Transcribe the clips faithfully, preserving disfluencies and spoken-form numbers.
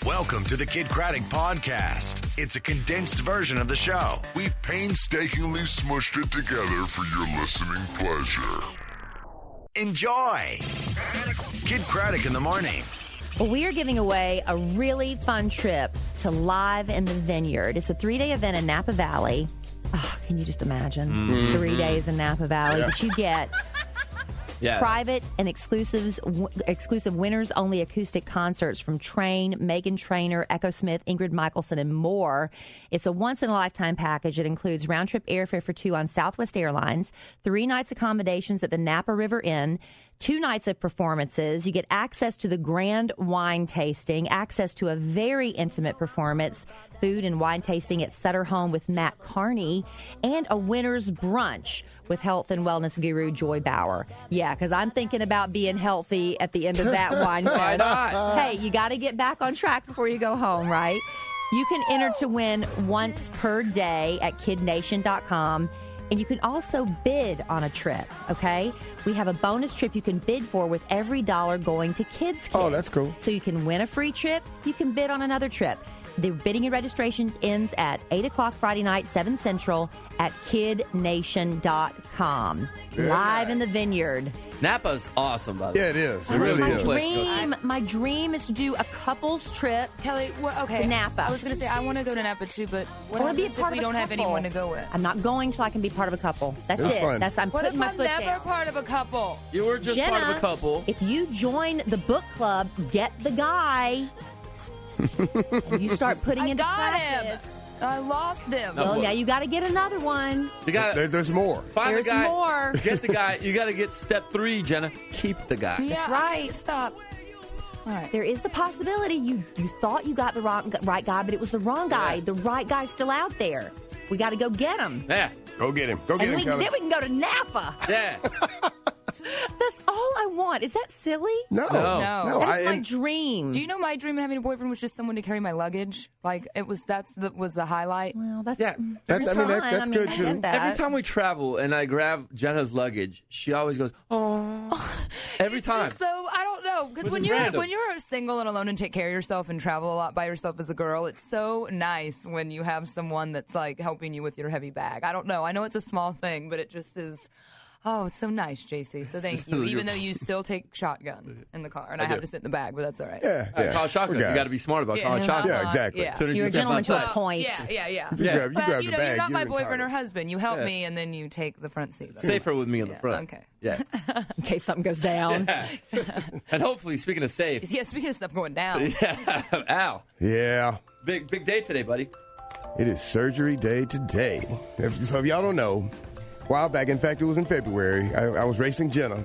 Welcome to the Kid Craddock Podcast. It's a condensed version of the show. We painstakingly smushed it together for your listening pleasure. Enjoy. Kid Craddock in the morning. Well, we are giving away a really fun trip to Live in the Vineyard. It's a three-day event in Napa Valley. Oh, can you just imagine? Mm-hmm. Three days in Napa Valley. Yeah. But you get yeah. private and exclusives, w- exclusive winners-only acoustic concerts from Train, Meghan Trainor, Echo Smith, Ingrid Michaelson, and more. It's a once-in-a-lifetime package. It includes round-trip airfare for two on Southwest Airlines, three nights accommodations at the Napa River Inn, two nights of performances. You get access to the grand wine tasting, access to a very intimate performance, food and wine tasting at Sutter Home with Matt Carney, and a winner's brunch with health and wellness guru Joy Bauer. Yeah, because I'm thinking about being healthy at the end of that wine fest. Hey, you got to get back on track before you go home, right? You can enter to win once per day at kid nation dot com. And you can also bid on a trip, okay? We have a bonus trip you can bid for with every dollar going to Kids Kids. Oh, that's cool. So you can win a free trip. You can bid on another trip. The bidding and registration ends at eight o'clock Friday night, seven Central at kid nation dot com. Yeah. Live in the Vineyard. Napa's awesome, by the way. Yeah, it is. It oh, really my is. Dream, my dream is to do a couple's trip. Kelly, well, okay. To Napa. I was going to say, I want to go to Napa too, but what I happens be a part if we of don't couple. have anyone to go with? I'm not going till I can be part of a couple. That's It's it. fun. That's I'm what putting if my I'm foot never down. part of a couple? You were just Jenna, part of a couple. If you join the book club, get the guy, and you start putting I into got practice. him. I lost him. No. Well, boy. now you got to get another one. You got There, there's more. find There's the guy. more. Get the guy. You got to get step three, Jenna. Keep the guy. Yeah, That's right. Stop. All right. There is the possibility you you thought you got the wrong, right guy, but it was the wrong guy. Yeah. The right guy's still out there. We got to go get him. Yeah. Go get him. Go get And him, we, Kelly. then we can go to Napa. Yeah. That's all I want. Is that silly? No. No. No. That's I, my and- dream. Do you know my dream of having a boyfriend was just someone to carry my luggage? Like it was. That's the was the highlight. Well, that's Yeah. That's- I mean, that- fine. that's I mean, good, I too. get that. Every time we travel and I grab Jenna's luggage, she always goes, "Oh." Every It's time. just so I don't know because Which when is you're random. when you're single and alone and take care of yourself and travel a lot by yourself as a girl, it's so nice when you have someone that's like helping you with your heavy bag. I don't know. I know it's a small thing, but it just is. Oh, it's so nice, J C. So thank you. Even though you still take shotgun in the car, and I, I have do. to sit in the bag, but that's all right. Yeah. Uh, yeah. call shotgun. We're You guys. got to be smart about calling Yeah. shotgun. Yeah, exactly. Yeah. Soon as You're you a step gentleman to a outside. point. Yeah, yeah, yeah. You Yeah. grab, you But grab you the know, bag. you're not my you're boyfriend or entitled. husband. You help Yeah. me, and then you take the front seat. That's Safer with me in the Yeah, front. okay. Yeah. in case something goes down. And hopefully, speaking of safe, Yeah, speaking of stuff going down. yeah, Al, Yeah. big big day today, buddy. It is surgery day today. If, so if y'all don't know, a while back, in fact, it was in February, I, I was racing Jenna.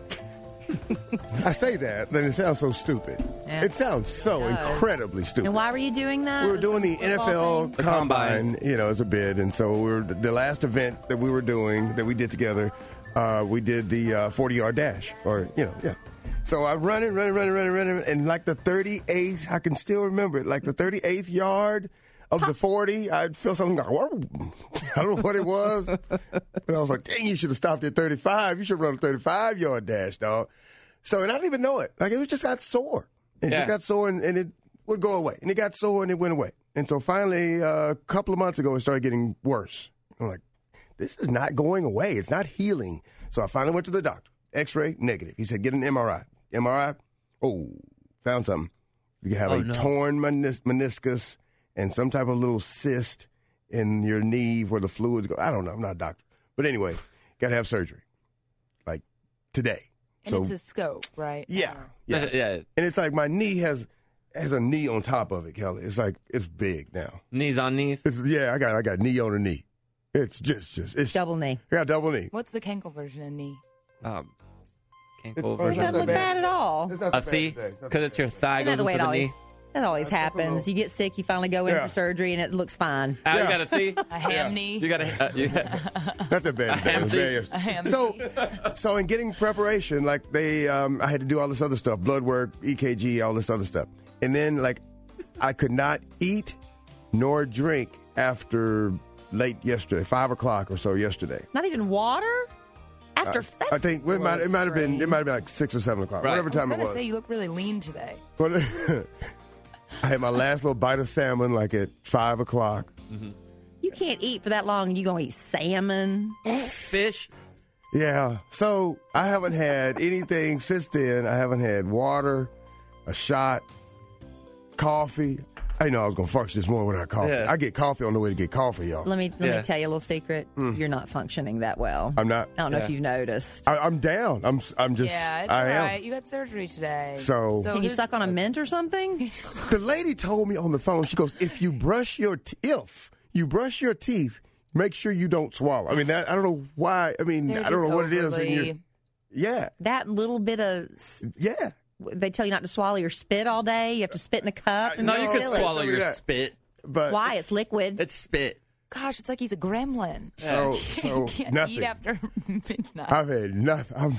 I say that, then it sounds so stupid. Yeah. It sounds so It does. incredibly stupid. And why were you doing that? We were Was doing the it N F L football thing? The Combine, Combine. you know, as a bid, and so we were the last event that we were doing that we did together. Uh, we did the uh, forty-yard dash, or you know, yeah. So I'm running, running, running, running, running, and like the thirty-eighth, I can still remember it, like the thirty-eighth yard of the forty, I feel something like, whoa. I don't know what it was, but I was like, dang, you should have stopped at thirty-five. You should run a thirty-five-yard dash, dog. So, and I didn't even know it. Like, it was just got sore. It Yeah. just got sore, and, and it would go away. And it got sore, and it went away. And so finally, uh, a couple of months ago, it started getting worse. I'm like, this is not going away. It's not healing. So I finally went to the doctor. X-ray, negative. He said, get an M R I. M R I, oh, found something. You have Oh, a no. torn menis- meniscus and some type of little cyst in your knee where the fluids go. I don't know. I'm not a doctor. But anyway, got to have surgery. Like, today. And So, it's a scope, right? yeah. Yeah. yeah. And it's like my knee has has a knee on top of it, Kelly. It's like, it's big now. Knees on knees. It's, yeah, I got I got knee on a knee. It's just, just it's Double knee. I got double knee. What's the Kenkel version of knee? Um, can't It's go fun. over It doesn't look bad at all. It's not a too bad thigh today. It's not because too it's your bad. thigh Isn't that goes the way into it the always, knee. that always That's a happens. little- You get sick, you finally go in Yeah. for surgery, and it looks fine. Al, Yeah. you got a thigh? A ham knee? You got a. Uh, you got, Not that bad. ham today. thigh. A ham So, so in getting preparation, like they, um, I had to do all this other stuff, blood work, E K G, all this other stuff, and then like I could not eat nor drink after late yesterday, five o'clock or so yesterday. Not even water? After I think well, it might, it might have been, it might have been like six or seven o'clock, Right. whatever I was time it going to was. say, you look really lean today. But I had my last little bite of salmon like at five o'clock. Mm-hmm. You can't eat for that long and you going to eat salmon. Fish. Yeah. So I haven't had anything since then. I haven't had water, a shot, coffee. I know I was going to function this morning without coffee. Yeah. I get coffee on the way to get coffee, y'all. Let me let Yeah. me tell you a little secret. You're not functioning that well. I'm not. I don't know Yeah. if you've noticed. I, I'm down. I'm. I'm just. Yeah, it's I all am. right. You got surgery today. So- Can you who's- suck on a mint or something? The lady told me on the phone. She goes, "If you brush your t- if you brush your teeth, make sure you don't swallow." I mean, that, I don't know why. I mean, They're I don't just know what it is. In your, overly- yeah, That little bit of yeah. they tell you not to swallow your spit all day. You have to spit in a cup. And No, it's you can silly. swallow your Yeah. spit. But Why? It's liquid. It's spit. Gosh, it's like he's a gremlin. so so Can't nothing. eat after midnight. I've had nothing. I'm.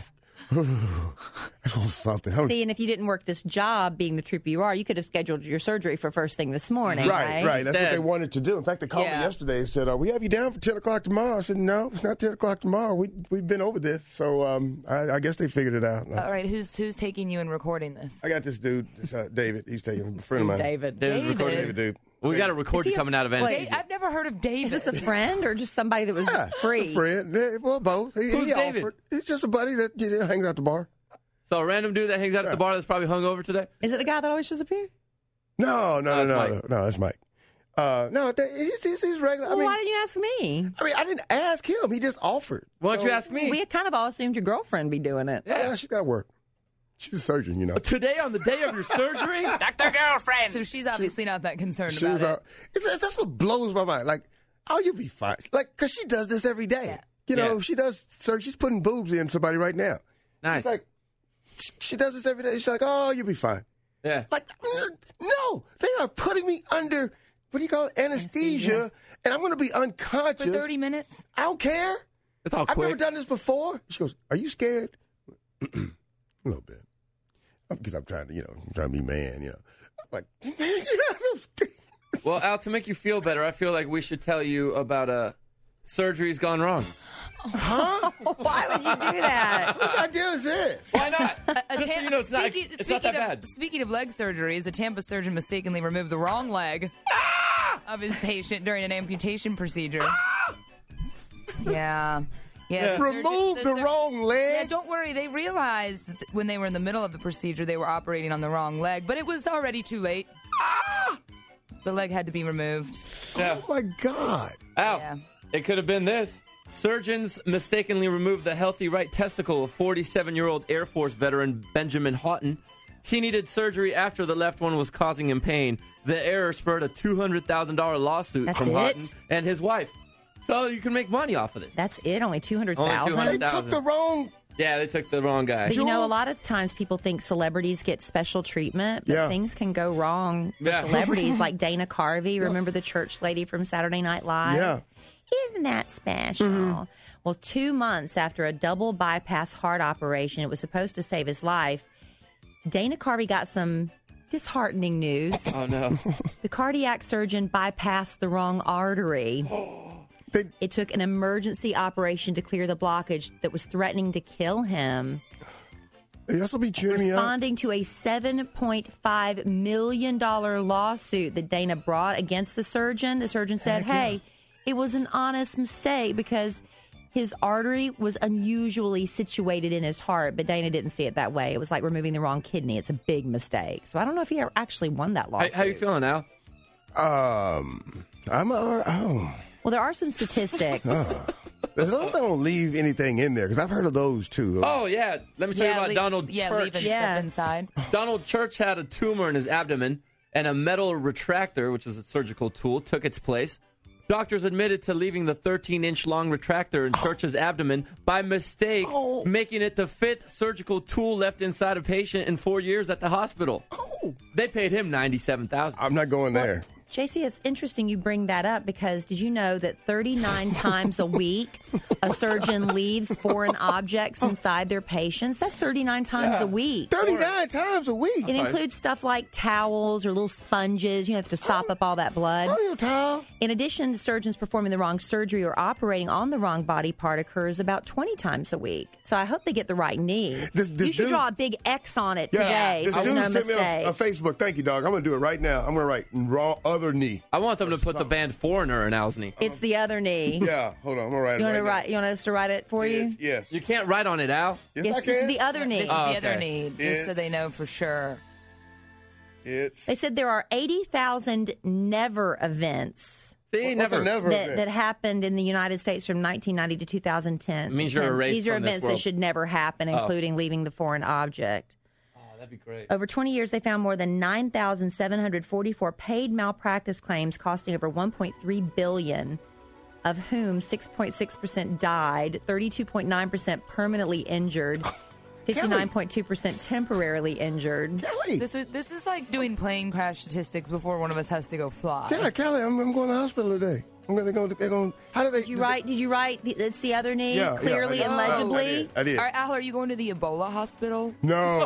I want something. I'm, See, and if you didn't work this job, being the trooper you are, you could have scheduled your surgery for first thing this morning, Right, right? right. That's what Instead- they wanted to do. In fact, they called Yeah. me yesterday and said, uh, "We have you down for ten o'clock tomorrow." I said, "No, it's not ten o'clock tomorrow. We we've been over this." So um, I, I guess they figured it out. All right, who's who's taking you and recording this? I got this dude, this, uh, David. He's taking a friend of mine. David. David David. recorded. David, dude. We got to record Is he you a- coming out of wait, anesthesia. I've never heard of David. Is this a friend or just somebody that was Yeah, free? a friend. Yeah, well, both. He, Who's he David? offered. He's just a buddy that you know, hangs out the bar. So a random dude that hangs out at the bar that's probably hungover today. Is it the guy that always shows up here? No, no, Oh, no, that's no, Mike. no, no. That's Mike. Uh, no, that- he's, he's, he's regular. Well, I mean, why didn't you ask me? I mean, I didn't ask him. He just offered. Why don't you ask me? We had kind of all assumed your girlfriend be doing it. Yeah, she got to work. She's a surgeon, you know. Today on the day of your surgery? So she's obviously not that concerned She about was it. out. It's, that's what blows my mind. Like, oh, you'll be fine. Like, because she does this every day. You know, Yeah. she does, sir, she's putting boobs in somebody right now. Nice. She's like, she- she does this every day. She's like, oh, you'll be fine. Yeah. Like, no, they are putting me under, what do you call it, anesthesia, and I'm going to be unconscious. For thirty minutes? I don't care. It's all I've quick. never done this before. She goes, are you scared? A little bit. Because I'm trying to, you know, I'm trying to be man, you know. I'm like, yes, I'm scared. Well, Al, to make you feel better, I feel like we should tell you about a surgery's gone wrong. Why would you do that? What idea is this? Why not? A Just so tam- you know, it's not, speaking, it's not that speaking of, bad. Speaking of leg surgeries, a Tampa surgeon mistakenly removed the wrong leg of his patient during an amputation procedure. Yeah. Yeah. the surgeon- Remove the sur- wrong Yeah, leg. don't worry. They realized when they were in the middle of the procedure they were operating on the wrong leg, but it was already too late. The leg had to be removed. Yeah. Oh, my God. Al, Yeah. it could have been this. Surgeons mistakenly removed the healthy right testicle of forty-seven-year-old Air Force veteran Benjamin Houghton. He needed surgery after the left one was causing him pain. The error spurred a two hundred thousand dollars lawsuit That's from it? Houghton and his wife. So you can make money off of this. That's it. Only two hundred Only thousand. two They hundred took thousand. the wrong. Yeah, they took the wrong guy. But you know, Jewel? a lot of times people think celebrities get special treatment, but Yeah. things can go wrong for Yeah. celebrities like Dana Carvey. Remember the church lady from Saturday Night Live? Yeah. Isn't that special? Well, two months after a double bypass heart operation, it was supposed to save his life. Dana Carvey got some disheartening news. Oh, no. The cardiac surgeon bypassed the wrong artery. They, It took an emergency operation to clear the blockage that was threatening to kill him. they also be cheering me up. Responding to a seven point five million dollars lawsuit that Dana brought against the surgeon, the surgeon said, Heck yeah. hey, it was an honest mistake because his artery was unusually situated in his heart, but Dana didn't see it that way. It was like removing the wrong kidney. It's a big mistake. So I don't know if he actually won that How, lawsuit. how you feeling, Al? Um, I'm all, oh. Well, there are some statistics. As long as I don't leave anything in there, because I've heard of those too. Oh, yeah. Let me tell you about leave, Donald yeah, Church. leave and Yeah. stuff inside. Donald Church had a tumor in his abdomen, and a metal retractor, which is a surgical tool, took its place. Doctors admitted to leaving the thirteen-inch long retractor in Church's abdomen by mistake, Oh. making it the fifth surgical tool left inside a patient in four years at the hospital. Oh. They paid him ninety-seven thousand dollars. I'm not going there. J C, it's interesting you bring that up because did you know that thirty-nine times a week a surgeon leaves foreign objects inside their patients? That's thirty-nine times Yeah. a week. thirty-nine times a week. It includes stuff like towels or little sponges. You have to sop up all that blood. How do you towel? In addition, surgeons performing the wrong surgery or operating on the wrong body part occurs about twenty times a week. So I hope they get the right knee. This- this you should dude- draw a big X on it Yeah, today. this so dude no sent me mistake. on, on Facebook. Thank you, dog. I'm going to do it right now. I'm going to write raw other knee. I want them to put the band Foreigner in Al's knee. It's the other knee. Yeah, hold on. I'm going to write You it want right to write? You want us to write it for now. you? Yes, yes. You can't write on it, Al. Yes, Yes, I this is can. the other knee. This is Oh, the other okay. need, just so It's- they know for sure. It's They said there are eighty thousand never events See, What's never. a never that, event? that happened in the United States from nineteen ninety to two thousand ten. It means you're erased These are from this events world. that should never happen, Oh. including leaving the foreign object. Oh, that'd be great. Over twenty years, they found more than nine thousand seven hundred forty-four paid malpractice claims costing over one point three billion dollars, of whom six point six percent died, thirty-two point nine percent permanently injured, fifty-nine point two percent temporarily injured. Kelly. This is, this is like doing plane crash statistics before one of us has to go fly. Yeah, Kelly, I'm, I'm going to the hospital today. I'm going to go. They're going. How do they? Did you write? Did you write? the- It's the other knee Yeah, yeah, clearly I- and I- legibly. I did. I did. All right, Al, are you going to the Ebola hospital? No,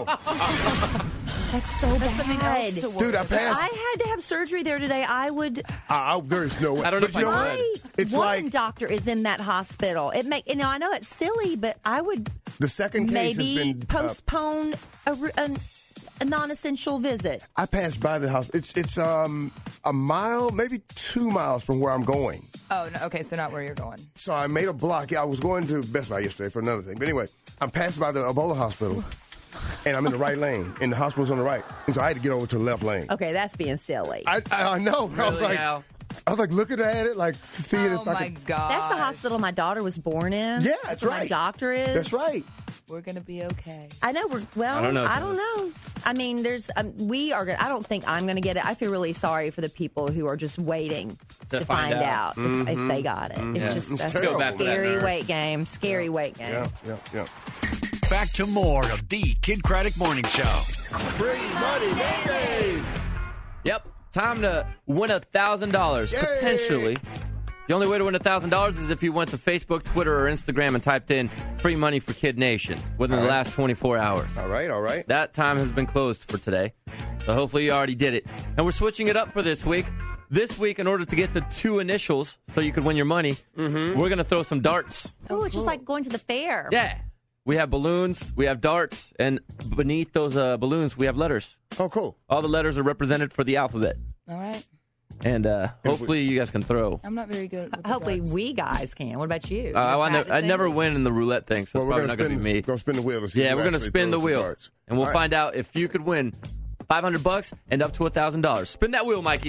That's so That's something bad. else to worry dude, I about. passed. I had to have surgery there today. I would. I, I, there is no way. I don't know But if you I know could. what? My It's woman like doctor is in that hospital. It make you know. I know it's silly, but I would the second case maybe has been. uh, postpone a, re- an- a non-essential visit. I passed by the house. It's it's um a mile, maybe two miles from where I'm going. Oh, no, okay, so not where you're going. So I made a block. Yeah, I was going to Best Buy yesterday for another thing. But anyway, I'm passing by the Ebola hospital, and I'm in the right lane, and the hospital's on the right. And so I had to get over to the left lane. Okay, that's being silly. I, I, I know. I was Really, like, Al? I was like looking at it, like seeing Oh, if I my could. God. that's the hospital my daughter was born in. Yeah, that's where right. My doctor is. That's right. We're going to be okay. I know we're well. I don't know. I don't know. I mean, there's um, we are. Gonna, I don't think I'm going to get it. I feel really sorry for the people who are just waiting to, To find, find out, out. if, if they got it. It's Yeah. just It's a terrible. bad for that scary nurse. weight game. Scary weight game. Yeah, yeah, yeah. Back to more of the Kid Craddock Morning Show. Free money, baby. Yep. Time to win a thousand dollars Yay! potentially. The only way to win a thousand dollars is if you went to Facebook, Twitter, or Instagram and typed in "free money for Kid Nation" within All the right. last twenty-four hours. All right, all right. That time has been closed for today, so hopefully you already did it. And we're switching it up for this week. This week, in order to get the two initials so you could win your money, Mm-hmm. we're going to throw some darts. Oh, it's just like going to the fair. Yeah. We have balloons, we have darts, and beneath those uh, balloons, we have letters. Oh, cool. All the letters are represented for the alphabet. All right. And uh, hopefully you guys can throw. I'm not very good with the Hopefully, darts. we guys can. What about you? Uh, I, You're I, ne- I practicing? never win in the roulette thing, so Well, it's we're probably not going to spin, be me. Gonna spin the wheel to see. Yeah, who we're going to actually spin the throws wheel, darts. and we'll All right. find out if you could win five hundred bucks and up to one thousand dollars. Spin that wheel, Mikey.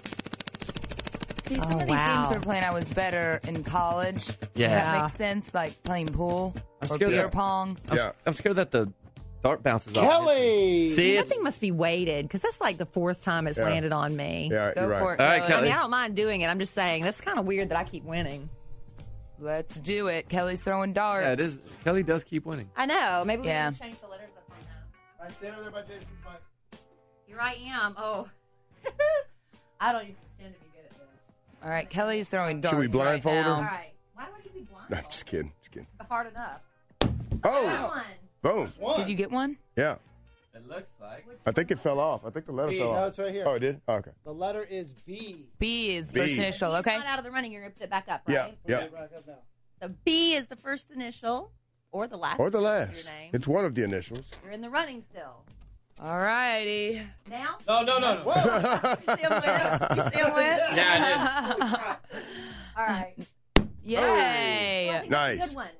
See, some Oh, of these wow. games we're playing, I was better in college. Yeah. Does that Yeah. make sense? Like playing pool I'm or scared beer that- pong. I'm, Yeah. I'm scared that the dart bounces off. Kelly. See, That it's, thing must be weighted because that's like the fourth time it's Yeah. landed on me. Yeah, Go you're right. for it. All right, Kelly. I Kelly. mean, I don't mind doing it. I'm just saying that's kind of weird that I keep winning. Let's do it. Kelly's throwing darts. yeah, it is. Kelly does keep winning. I know. Maybe we Yeah. can change the letters up on that. I stand over there by Jason's mic. Here I am. Oh, I don't even pretend to be good at this. All right, Kelly's throwing darts. Should we blindfold right her? All now. right. Why would you be blind? No, I'm just kidding. Just kidding. Hard enough. Oh, One. boom. Did you get one? Yeah. It looks like. I think it fell off. I think the letter fell off. No, it's right here. Oh, it did? Oh, okay. The letter is B. B is B. first initial. He's Okay. not out of the running. You're going to put it back up, Yeah, right? yeah. Back up now. So B is the first initial or the last. Or the initial of last. Your name. It's one of the initials. You're in the running still. All righty. Now? No, no, no, no. You still win? You still win? Yeah, All right. Yay. Well, Nice. Good one.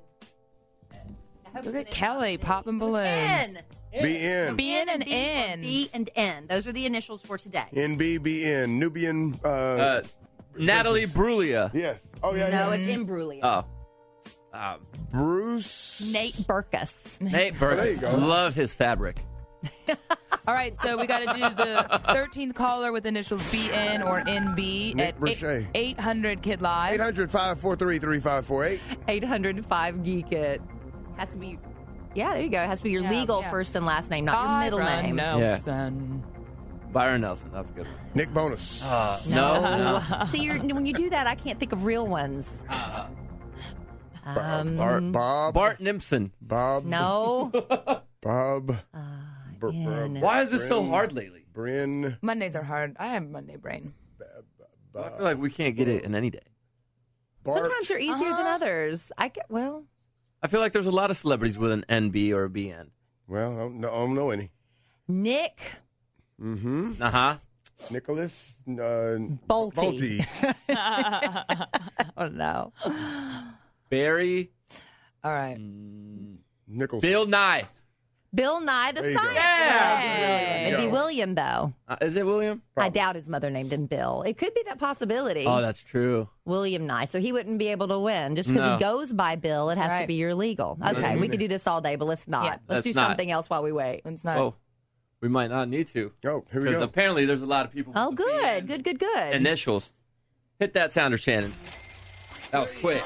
I hope Look you at did Kelly it. popping balloons. N. B N. B N and B for N. B and N. Those are the initials for today. N B B N. Nubian. Uh, Uh, Natalie Brulia. yes. Oh, yeah, No, yeah. it's Imbruglia. Oh. Uh, Bruce. Nate Burkus. Nate Burke. there you go. Love his fabric. All right, so we got to do the thirteenth caller with initials B N or N B Nick at Brochet. eight hundred Kid Live. eight hundred, five four three, three five four eight. eight hundred five Geek It. Has to be, yeah, there you go. It has to be your Yeah, legal yeah. first and last name, not your middle Byron name. Nelson. Byron Nelson. That's a good one. Nick Bonus. Uh, no. no. See, you're, when you do that, I can't think of real ones. Uh, Um, Bart. Bob. Bart Nimpson. Bob. No. Bob. Uh, Br- br- Ian. Why is this so Bryn. hard lately? Bryn. Mondays are hard. I have Monday brain. I feel like we can't get it in any day. Bart. Sometimes they're easier than others. I get, well, I feel like there's a lot of celebrities with an N B or a B N. Well, I don't know, I don't know any. Nick Mm-hmm. Uh huh. Nicholas uh, Bolte. Bolte. Oh, no. All Barry. right. Nichols. Bill Nye. Bill Nye the There you go. Science Yeah. Guy. There you It'd be go. William, though. Uh, is it William? I doubt his mother named him Bill. It could be that possibility. Oh, that's true. William Nye. So he wouldn't be able to win. Just because No. he goes by Bill, it has to right. be your legal. Okay, we could do this all day, but let's not. Yeah. let's Let's do not. something else while we wait. It's not. Oh, we might not need to. Oh, here we Because go. apparently there's a lot of people. with Oh, the good. B N Good, good, good. Initials. Hit that sounder, Shannon. That was quick.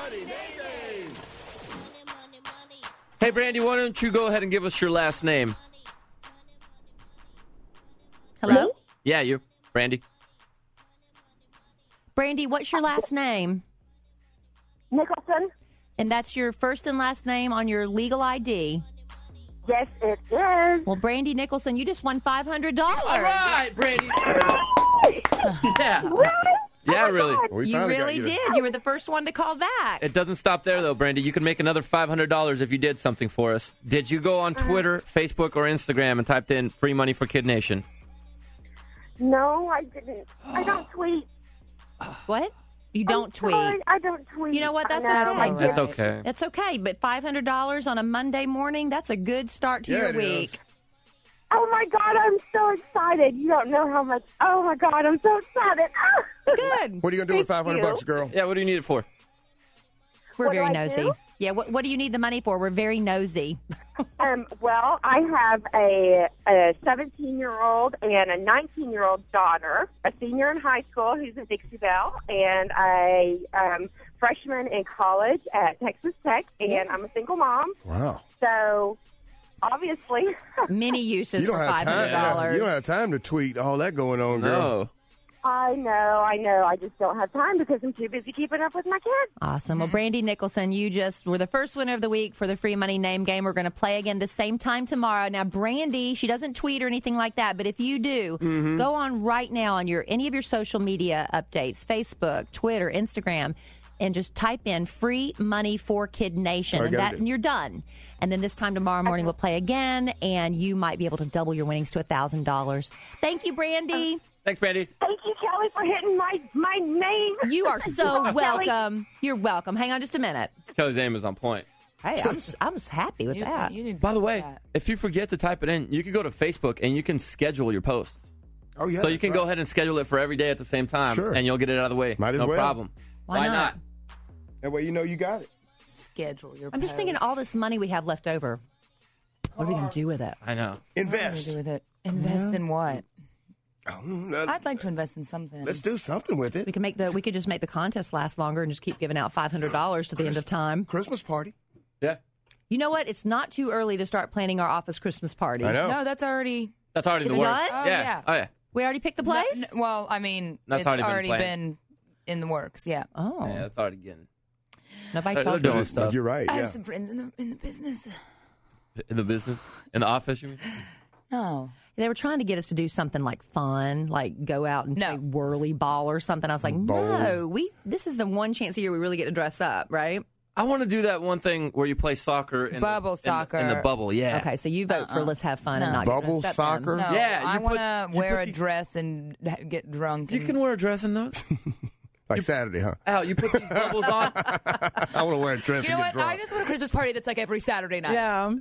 Hey, Brandy, why don't you go ahead and give us your last name? Hello? Yeah, you. Brandy. Brandy, what's your last name? Nicholson? And that's your first and last name on your legal I D. Yes, it is. Well, Brandy Nicholson, you just won five hundred dollars. All right, Brandy. Yeah. Really? Yeah, Oh my really. God. We You finally got really you to- did. You were the first one to call back. It doesn't stop there, though, Brandy. You can make another five hundred dollars if you did something for us. Did you go on Twitter, Facebook, or Instagram and typed in free money for Kid Nation? No, I didn't. I don't tweet. What? You don't I'm tweet. sorry, I don't tweet. You know what? That's I know, okay. I That's get it. okay. That's okay, but five hundred dollars on a Monday morning, that's a good start to Yeah, your it week. is. Oh my God, I'm so excited. You don't know how much. Oh my God, I'm so excited. Good. What are you going to do with Thank five hundred you. bucks, girl? Yeah, what do you need it for? We're What do very I nosy. do? Yeah, what, what do you need the money for? We're very nosy. Um, well, I have a a seventeen-year-old and a nineteen-year-old daughter, a senior in high school who's a Dixie Belle, and a um, freshman in college at Texas Tech, and I'm a single mom. Wow. So, obviously, Many uses You don't for have five time. hundred yeah, dollars. You don't have time to tweet all that going on, girl. No. I know, I know. I just don't have time because I'm too busy keeping up with my kids. Awesome. Well, Brandy Nicholson, you just were the first winner of the week for the free money name game. We're going to play again the same time tomorrow. Now, Brandy, she doesn't tweet or anything like that, but if you do, Mm-hmm. go on right now on your any of your social media updates, Facebook, Twitter, Instagram, and just type in free money for Kid Nation, All you and gotta that, do. and you're done. And then this time tomorrow morning, we'll play again, and you might be able to double your winnings to one thousand dollars. Thank you, Brandy. Thanks, Brandy. Thank you, Kelly, for hitting my, my name. You are so Kelly. welcome. You're welcome. Hang on just a minute. Kelly's name is on point. Hey, I'm just, I'm just happy with You, that. you need to By the do way, that. if you forget to type it in, you can go to Facebook and you can schedule your posts. Oh, yeah. So you that's can right. go ahead and schedule it for every day at the same time, Sure. and you'll get it out of the way. Might as no well. problem. Why not? That way you know you got it. schedule your I'm just thinking posts. all this money we have left over. What are we going to do with it? I know. What do you Invest. do with it? Invest in what? Oh, uh, I'd like to invest in something. Let's do something with We it. could make the we could just make the contest last longer and just keep giving out five hundred dollars to the end of time. Christmas party. Yeah. You know what? It's not too early to start planning our office Christmas party. I know. No, that's already. That's already Is in it the works. done? Oh, yeah. yeah. Oh, yeah. We already picked the No, place? n- well, I mean, That's it's already already, been been, planned. in the works. Yeah. Oh. Yeah, that's already getting Nobody They're told doing you. stuff. You're right. I Yeah. have some friends in the in the business. in the business, in the office. You mean? No. They were trying to get us to do something like fun, like go out and No. play whirly ball or something. I was like, Bowl. no, we. This is the one chance a year we really get to dress up, right? I want to do that one thing where you play soccer in Bubble the, in the- soccer. in the, bubble. Yeah. Okay, so you vote for let's have fun and No. not get Bubble dressed up then. soccer? No. Yeah, I you want put- to you wear put a these- dress and h- get drunk. You and- can wear a dress in those. Like Saturday, huh? Al, you put these bubbles on. I want to wear a dress You know and what? get I drunk. just want a Christmas party that's like every Saturday night. Yeah.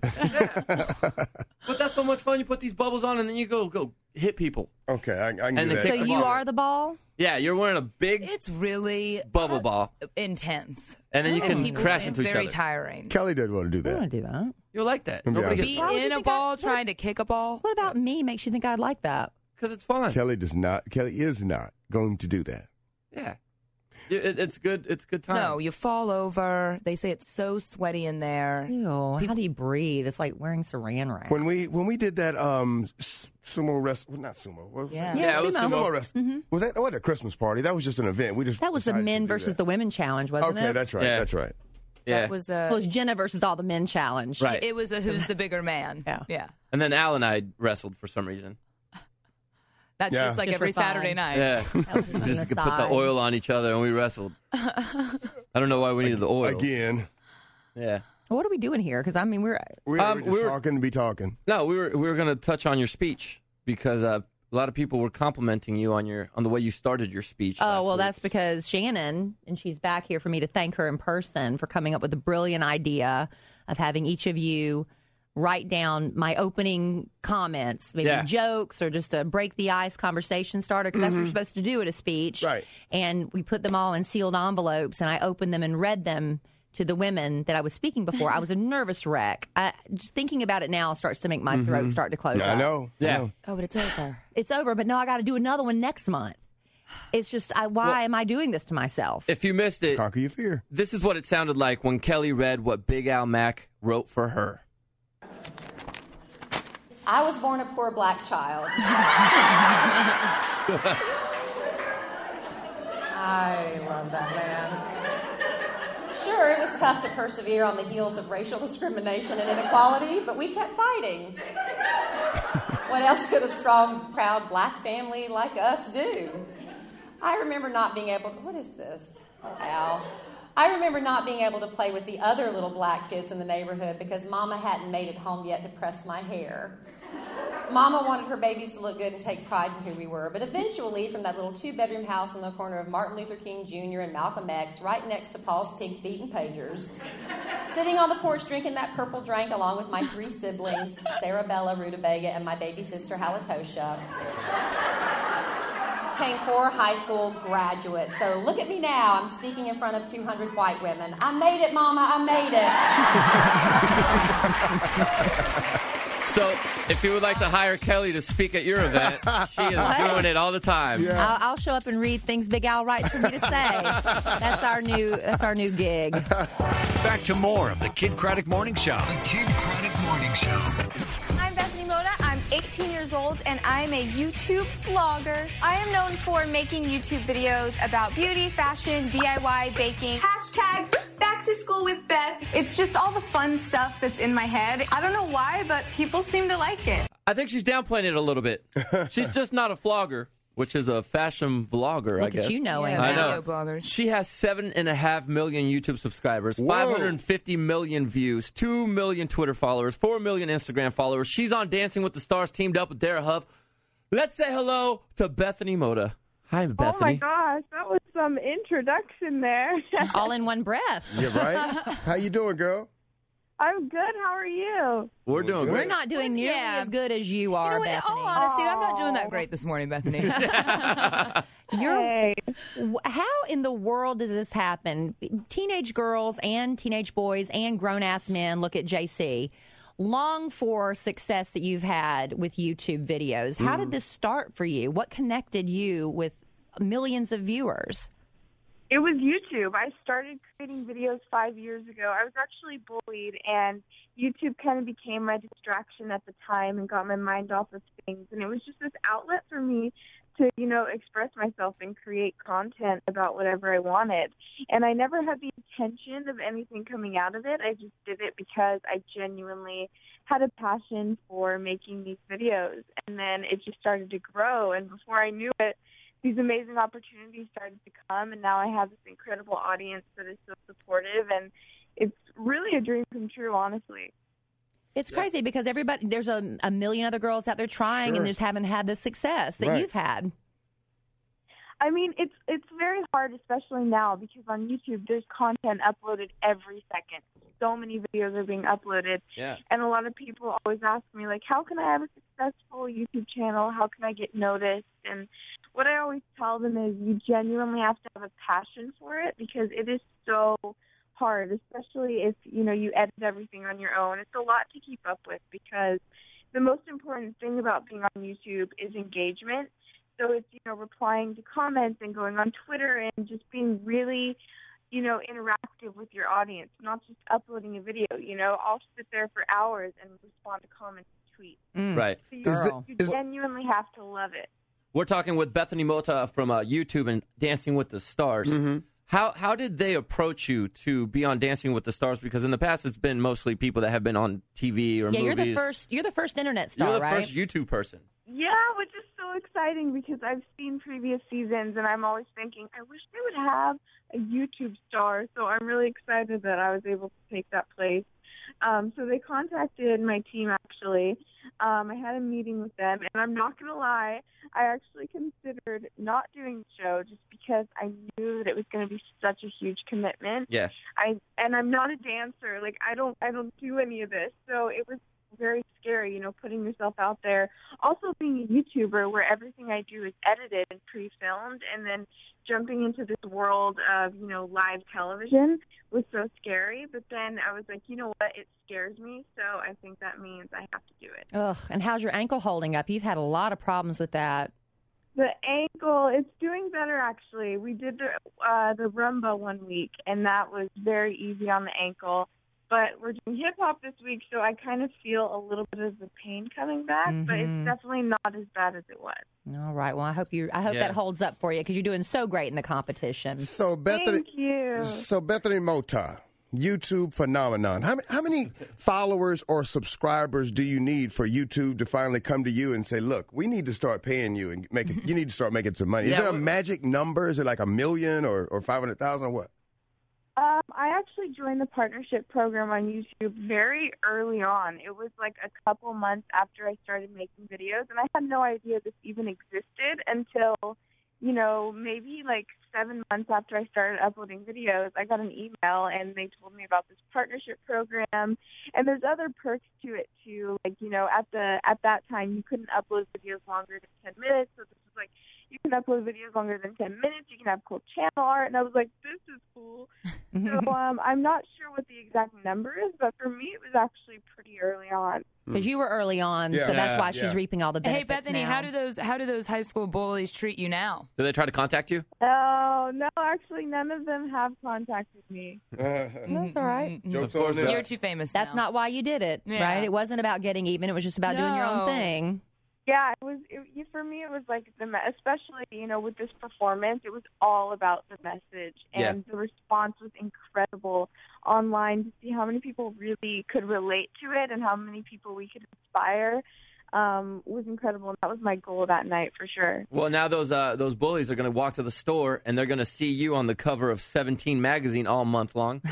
But that's so much fun. You put these bubbles on and then you go go hit people. Okay, I, I can And do the that. So kick- you ball. are the ball? Yeah, you're wearing a big It's really bubble ball, intense. and then you And can people crash say into it's each very other. tiring. Kelly doesn't want to do I that. want to do that. You'll like that. Be Nobody honest. gets Be Why would in you a think I- ball what- trying to kick a ball. What about me makes you think I'd like that? because it's fun. Kelly does not. Kelly is not going to do that. Yeah. It, it's good. It's good time. No, you fall over. They say it's so sweaty in there. Ew, how do you breathe? It's like wearing saran wrap. When we when we did that um s- sumo rest, well, not sumo. What was Yeah. it? Yeah, it was sumo. sumo. Sumo rest. Was that what a Christmas party? That was just an event. We just That was the decided to men do versus that. the women challenge, wasn't Okay, it? that's right. Yeah. That's right. Yeah. That was a. Well, it was Jenna versus all the men challenge. Right. It was a who's the bigger man. Yeah. Yeah. And then Al and I wrestled for some reason. That's Yeah. just like Just every for fun. Saturday night. Yeah. That was just Just an could put the aside. oil on each other and we wrestled. I don't know why we needed the oil. Again, Yeah. What are we doing here? Because I mean, we're we were Um, just we were- talking to be talking. No, we were we were going to touch on your speech because uh, a lot of people were complimenting you on your on the way you started your speech. oh last well, week. that's because Shannon, and she's back here for me to thank her in person for coming up with the brilliant idea of having each of you write down my opening comments, maybe Yeah. jokes or just a break the ice conversation starter, because that's what you're supposed to do at a speech. Right. And we put them all in sealed envelopes, and I opened them and read them to the women that I was speaking before. I was a nervous wreck. I, just thinking about it now starts to make my throat start to close I up. know. I Yeah. know. Oh, but it's over. It's over, but no, I got to do another one next month. It's just, I, why Well- am I doing this to myself? If you missed it, Conquer your fear. this is what it sounded like when Kelly read what Big Al Mack wrote for her. I was born a poor black child. I love that man. Sure, it was tough to persevere on the heels of racial discrimination and inequality, but we kept fighting. What else could a strong, proud black family like us do? I remember not being able to, what is this? Oh, Al. I remember not being able to play with the other little black kids in the neighborhood because Mama hadn't made it home yet to press my hair. Mama wanted her babies to look good and take pride in who we were, but eventually, from that little two-bedroom house on the corner of Martin Luther King Junior and Malcolm X, right next to Paul's Pig Feet and Pagers, sitting on the porch drinking that purple drink along with my three siblings, Sarabella, Rutabaga, and my baby sister, Halatosha, came four high school graduates. So look at me now. I'm speaking in front of two hundred white women. I made it, Mama. I made it. So, if you would like to hire Kelly to speak at your event, she is doing it all the time. I'll, I'll show up and read things Big Al writes for me to say. That's our new. That's our new gig. Back to more of the Kid Craddock Morning Show. The Kid Craddock Morning Show. I'm Bethany Moda. I'm eighteen years old and I'm a YouTube vlogger. I am known for making YouTube videos about beauty, fashion, D I Y, baking. Hashtag back to school with Beth. It's just all the fun stuff that's in my head. I don't know why, but people seem to like it. I think she's downplaying it a little bit. She's just not a flogger, which is a fashion vlogger, I Look guess. at you knowing. Yeah, I that. know. video bloggers. She has seven and a half million YouTube subscribers, Whoa. five hundred fifty million views, two million Twitter followers, four million Instagram followers. She's on Dancing with the Stars, teamed up with Dara Huff. Let's say hello to Bethany Moda. Hi, Bethany. Oh my gosh, that was some introduction there. All in one breath. Yeah, right? How you doing, girl? I'm good. How are you? We're doing We're great. not doing nearly Yeah. as good as you are, You know what, in Bethany. all honesty, I'm not doing that great this morning, Bethany. You're, Hey. w- how in the world does this happen? Teenage girls and teenage boys and grown-ass men look at J C, long for success that you've had with YouTube videos. How did this start for you? What connected you with millions of viewers? It was YouTube. I started creating videos five years ago. I was actually bullied, and YouTube kind of became my distraction at the time and got my mind off of things. And it was just this outlet for me to, you know, express myself and create content about whatever I wanted. And I never had the intention of anything coming out of it. I just did it because I genuinely had a passion for making these videos. And then it just started to grow. And before I knew it, these amazing opportunities started to come, and now I have this incredible audience that is so supportive, and it's really a dream come true, honestly. It's crazy because everybody, there's a, a million other girls out there trying Sure. and just haven't had the success that Right. you've had. I mean, it's it's very hard, especially now, because on YouTube there's content uploaded every second. So many videos are being uploaded, Yeah. and a lot of people always ask me, like, how can I have a successful YouTube channel? How can I get noticed? And what I always tell them is you genuinely have to have a passion for it, because it is so hard, especially if, you know, you edit everything on your own. It's a lot to keep up with, because the most important thing about being on YouTube is engagement. So it's, you know, replying to comments and going on Twitter and just being really, you know, interactive with your audience, not just uploading a video. You know, I'll sit there for hours and respond to comments and tweets. Mm. Right. So you, Girl. you genuinely have to love it. We're talking with Bethany Mota from uh, YouTube and Dancing with the Stars. Mm-hmm. How how did they approach you to be on Dancing with the Stars? Because in the past, it's been mostly people that have been on T V or Yeah, movies. you're the first. You're the first internet star, You're the right? first YouTube person. Yeah, which is so exciting because I've seen previous seasons and I'm always thinking, I wish they would have a YouTube star. So I'm really excited that I was able to take that place. Um, so they contacted my team, actually. Um, I had a meeting with them, and I'm not going to lie, I actually considered not doing the show just because I knew that it was going to be such a huge commitment. Yeah. I and I'm not a dancer. Like, I don't I don't do any of this. So it was very scary, you know, putting yourself out there. Also being a YouTuber where everything I do is edited and pre-filmed, and then jumping into this world of, you know, live television was so scary. But then I was like, you know what, it scares me, so I think that means I have to do it. Ugh, and how's your ankle holding up? You've had a lot of problems with that. The ankle, it's doing better, actually. We did the, uh, the Rumba one week, and that was very easy on the ankle. But we're doing hip-hop this week, so I kind of feel a little bit of the pain coming back, mm-hmm. but it's definitely not as bad as it was. All right. Well, I hope you. I hope Yeah. that holds up for you because you're doing so great in the competition. So Bethany, Thank you. So Bethany Mota, YouTube phenomenon. How many, how many followers or subscribers do you need for YouTube to finally come to you and say, "Look, we need to start paying you and making. You need to start making some money"? Is Yeah, there a well- magic number? Is it like a million or or five hundred thousand or what? Um, I actually joined the partnership program on YouTube very early on. It was like a couple months after I started making videos, and I had no idea this even existed until, you know, maybe like seven months after I started uploading videos. I got an email, and they told me about this partnership program, and there's other perks to it too. Like, you know, at the at that time, you couldn't upload videos longer than ten minutes, so this was like, you can upload videos longer than ten minutes. You can have cool channel art. And I was like, this is cool. So um, I'm not sure what the exact number is, but for me, it was actually pretty early on. Because you were early on, Yeah. so that's Yeah, why she's yeah. reaping all the Hey, benefits Bethany, now. how do those how do those high school bullies treat you now? Do they try to contact you? Oh, no, actually, none of them have contacted me. That's all right. Jokes Of course on them. You're too famous That's now. not why you did it, Yeah. right? It wasn't about getting even. It was just about doing your own No. thing. Yeah, it was. It, for me, it was like the, me- especially you know, with this performance, it was all about the message, and the response was incredible online to see how many people really could relate to it and how many people we could inspire. Um, was incredible, and that was my goal that night for sure. Well, now those uh, those bullies are going to walk to the store and they're going to see you on the cover of seventeen magazine all month long.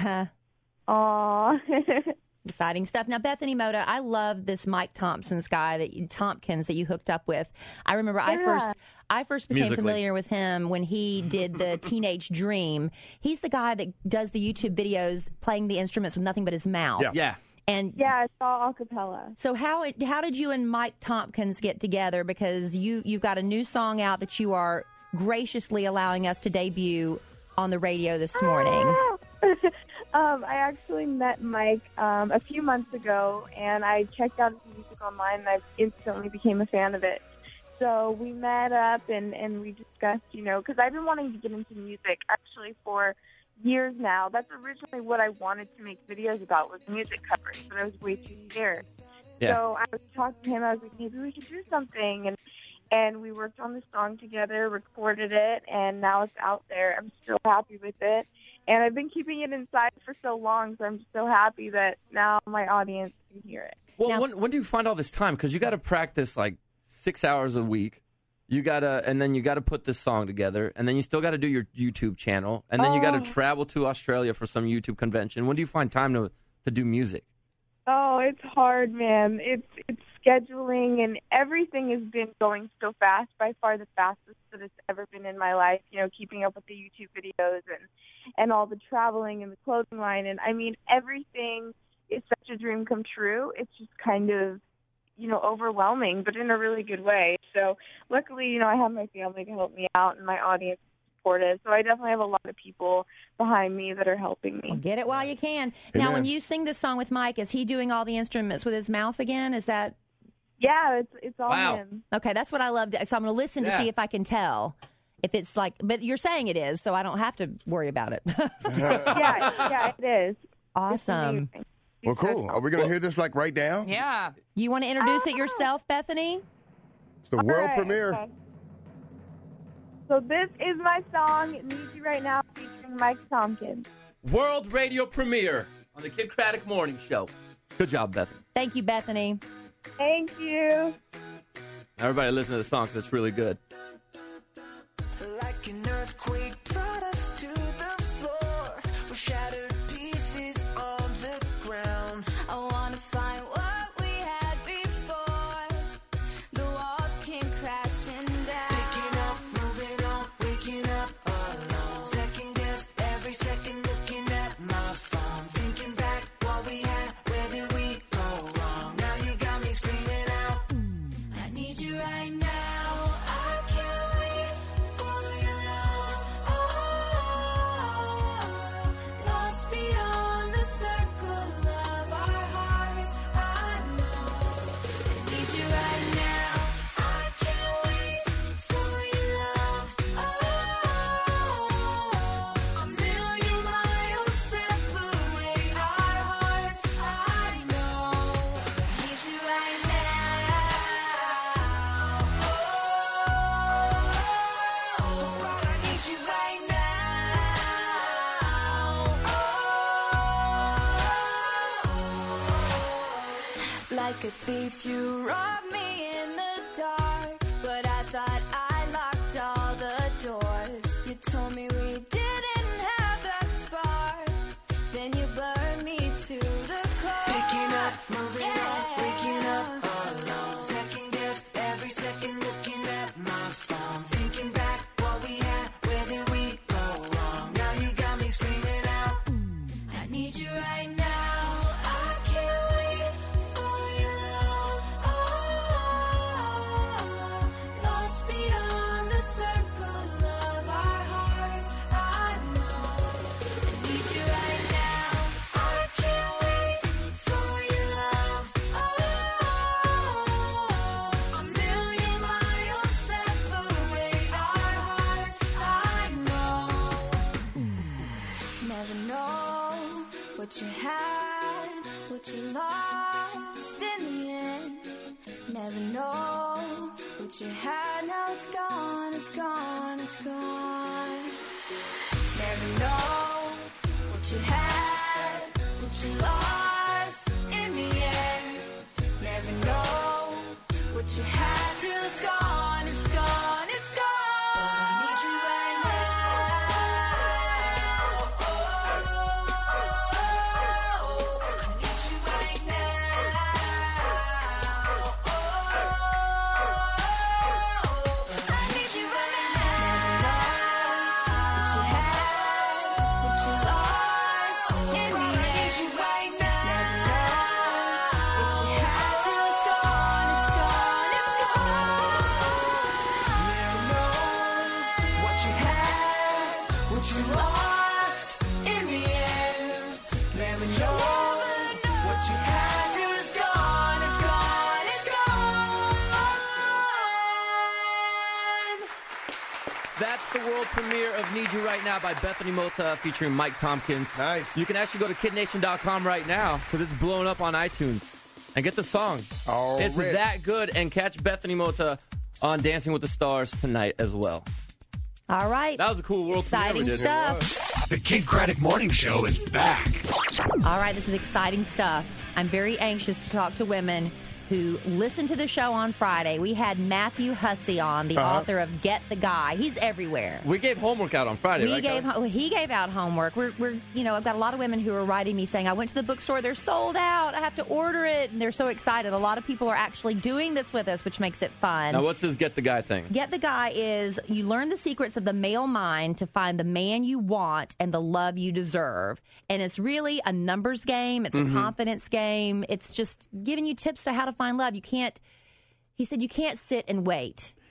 Aww. Exciting stuff. Now, Bethany Mota, I love this Mike Thompson's guy that you, Tompkins that you hooked up with. I remember I Yeah. first I first became Musically. familiar with him when he did the Teenage Dream. He's the guy that does the YouTube videos playing the instruments with nothing but his mouth. Yeah. Yeah. And Yeah, it's all a cappella. so how it, how did you and Mike Tompkins get together? Because you you've got a new song out that you are graciously allowing us to debut on the radio this morning. um, I actually met Mike um, a few months ago, and I checked out his music online, and I instantly became a fan of it. So we met up, and, and we discussed, you know, because I've been wanting to get into music actually for years now. That's originally what I wanted to make videos about, was music covers, but I was way too scared. Yeah. So I was talking to him. I was like, maybe we could do something, and and we worked on the song together, recorded it, and now it's out there. I'm so happy with it, and I've been keeping it inside for so long, so I'm just so happy that now my audience can hear it. Well, Now- when, when do you find all this time? Because you got to practice like six hours a week. You gotta, and then you got to put this song together, and then you still got to do your YouTube channel, and then you got Oh. to travel to Australia for some YouTube convention. When do you find time to to do music? Oh, it's hard, man. It's it's scheduling, and everything has been going so fast. By far the fastest that it's ever been in my life. You know, keeping up with the YouTube videos and and all the traveling and the clothing line, and I mean everything is such a dream come true. It's just kind of, you know, overwhelming, but in a really good way. So luckily, you know, I have my family to help me out, and my audience is supportive. So I definitely have a lot of people behind me that are helping me. Well, get it while you can. Now, Amen. when you sing this song with Mike, is he doing all the instruments with his mouth again? Is that Yeah, it's it's all Wow. him. Okay, that's what I love. To, so I'm going to listen to Yeah. see if I can tell if it's like. But you're saying it is, so I don't have to worry about it. yeah, yeah, it is. It's Awesome. amazing. Well, cool. Are we going to hear this like right now? Yeah. You want to introduce it yourself, Bethany? It's the All world right, premiere. okay. So this is my song, Need You Right Now, featuring Mike Tompkins. World radio premiere on the Kid Craddock Morning Show. Good job, Bethany. Thank you, Bethany. Thank you. Everybody listen to the song because it's really good. Like an earthquake brought us to the floor. We're shattered pieces on the ground. I wanna find what we had before. The walls came crashing down. Picking up, moving on, waking up alone. Second guess every second, looking at my phone. Thinking back what we had, where did we go wrong? Now you got me screaming out. I need you right now. I can't wait for your love. Oh, lost beyond the circle of our hearts. I know. I need you right now. I can't wait for your love. Oh, a million miles separate our hearts. I know. I need you right now. I need you right now. Like a thief, you robbed me in the dark, but I thought I locked all the doors. You told me we didn't have that spark, then you burned me to the core. Picking up, moving on, waking up alone. Second guess every second, looking at my phone. Thinking back what we had, where did we go wrong? Now you got me screaming out. I need you right now. I can't wait for your love. Oh, lost beyond the circle of our hearts. I know. I need you right now. I can't wait for your love. Oh, a million miles separate our hearts. I know. Never know what you had, what you lost in the end. Never know what you had, now it's gone, it's gone, it's gone. Never know what you had, what you lost in the end. Never know what you had till it's gone, it's gone, it's gone. But I need you right now. Oh, I need you right now. Oh, I need you right now. What you had, what you lost in the end. I need you right now. What you had till it's gone, it's gone, it's gone. What you had, what you lost in the end. Never know what you had till it's gone, it's gone, it's gone. That's the world premiere of Need You Right Now by Bethany Mota featuring Mike Tompkins. Nice. You can actually go to kid nation dot com right now because it's blown up on iTunes. And get the song. Already. It's that good. And catch Bethany Mota on Dancing with the Stars tonight as well. All right. That was a cool world premiere we Exciting did. stuff. The Kid Craddock Morning Show is back. All right, this is exciting stuff. I'm very anxious to talk to women who listened to the show on Friday. We had Matthew Hussey on, the Uh-huh. author of Get the Guy. He's everywhere. We gave homework out on Friday, We right? gave Kelly? ho- he gave out homework. We're, we're you know I've got a lot of women who are writing me saying I went to the bookstore, they're sold out, I have to order it, and they're so excited. A lot of people are actually doing this with us, which makes it fun. Now, what's this Get the Guy thing? Get the Guy is you learn the secrets of the male mind to find the man you want and the love you deserve. And it's really a numbers game. It's Mm-hmm. a confidence game. It's just giving you tips to how to find love. You can't, he said, you can't sit and wait.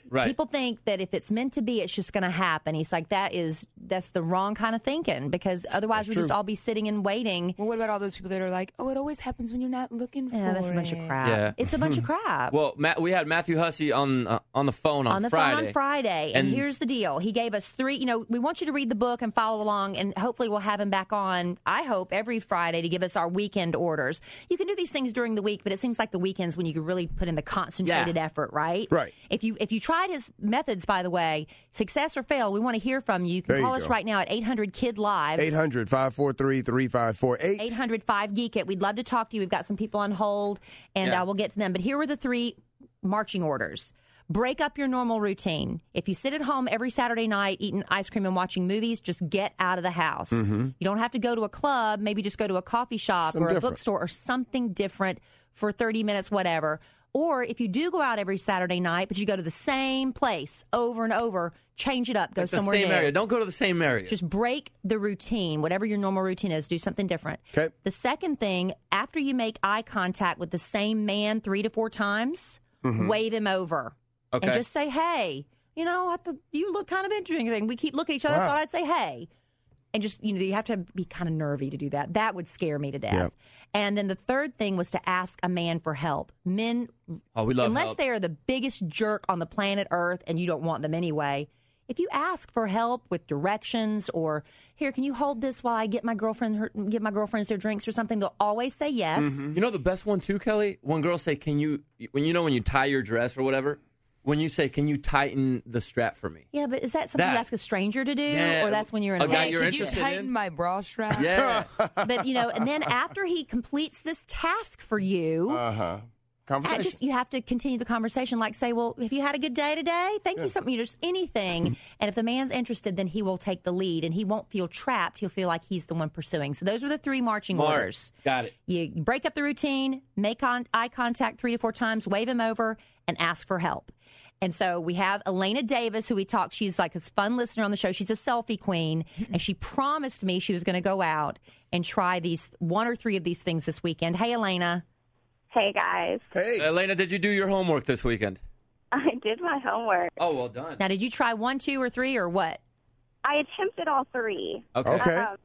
Right. People think that if it's meant to be, it's just going to happen. He's like, that is, that's the wrong kind of thinking, because otherwise we'd just all be sitting and waiting. Well, what about all those people that are like, oh, it always happens when you're not looking for Yeah, that's a bunch it. of crap. Yeah. It's a bunch of crap. Well, Matt, we had Matthew Hussey on uh, on the phone on, on the Friday. phone on Friday. And, And- here's the deal. He gave us three, you know, we want you to read the book and follow along, and hopefully we'll have him back on, I hope, every Friday to give us our weekend orders. You can do these things during the week, but it seems like the weekends when you can really put in the concentrated Yeah. effort, right? Right. If you if you tried his methods, by the way, success or fail, we want to hear from you. You can There you call us go. right now at eight hundred kid live. eight hundred, five four three, three five four eight. eight hundred five geek it. We'd love to talk to you. We've got some people on hold, and Yeah. uh, we'll get to them. But here were the three marching orders. Break up your normal routine. If you sit at home every Saturday night eating ice cream and watching movies, just get out of the house. You don't have to go to a club. Maybe just go to a coffee shop Something or a different. bookstore or something different for thirty minutes, whatever. Or if you do go out every Saturday night, but you go to the same place over and over, change it up. Go Like the somewhere same new. area. Don't go to the same area. Just break the routine, whatever your normal routine is. Do something different. Okay. The second thing, after you make eye contact with the same man three to four times, wave him over. Okay. And just say, hey, you know, I th- you look kind of interesting. We keep looking at each other. I Wow. thought I'd say, hey. And just, you know, you have to be kind of nervy to do that. That would scare me to death. Yep. And then the third thing was to ask a man for help. Men, oh, we love unless help. they are the biggest jerk on the planet Earth and you don't want them anyway, if you ask for help with directions or, here, can you hold this while I get my girlfriend her, get my girlfriends their drinks or something, they'll always say yes. You know the best one too, Kelly? When girls say, can you, when you know when you tie your dress or whatever, when you say, can you tighten the strap for me? Yeah, but is that something That- you ask a stranger to do, Yeah, or that's when you're in a a guy rush? you're Could you interested tighten in? my bra strap? Yeah. But you know, and then after he completes this task for you, Uh-huh. I Conversation. just you have to continue the conversation. Like say, well, have you had a good day today? Thank you, something, just anything. And if the man's interested, then he will take the lead, and he won't feel trapped. He'll feel like he's the one pursuing. So those are the three marching Smart. orders. Got it. You break up the routine, make on, eye contact three to four times, wave him over, and ask for help. And so we have Elena Davis, who we talked. She's like a fun listener on the show. She's a selfie queen, and she promised me she was going to go out and try these one or three of these things this weekend. Hey, Elena. Hey, guys. Hey. Elena, did you do your homework this weekend? I did my homework. Oh, well done. Now, did you try one, two, or three, or what? I attempted all three. Okay. Okay. Um,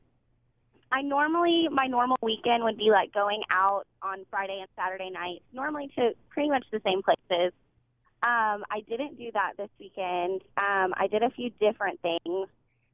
I normally, my normal weekend would be like going out on Friday and Saturday nights, normally to pretty much the same places. Um, I didn't do that this weekend. Um, I did a few different things.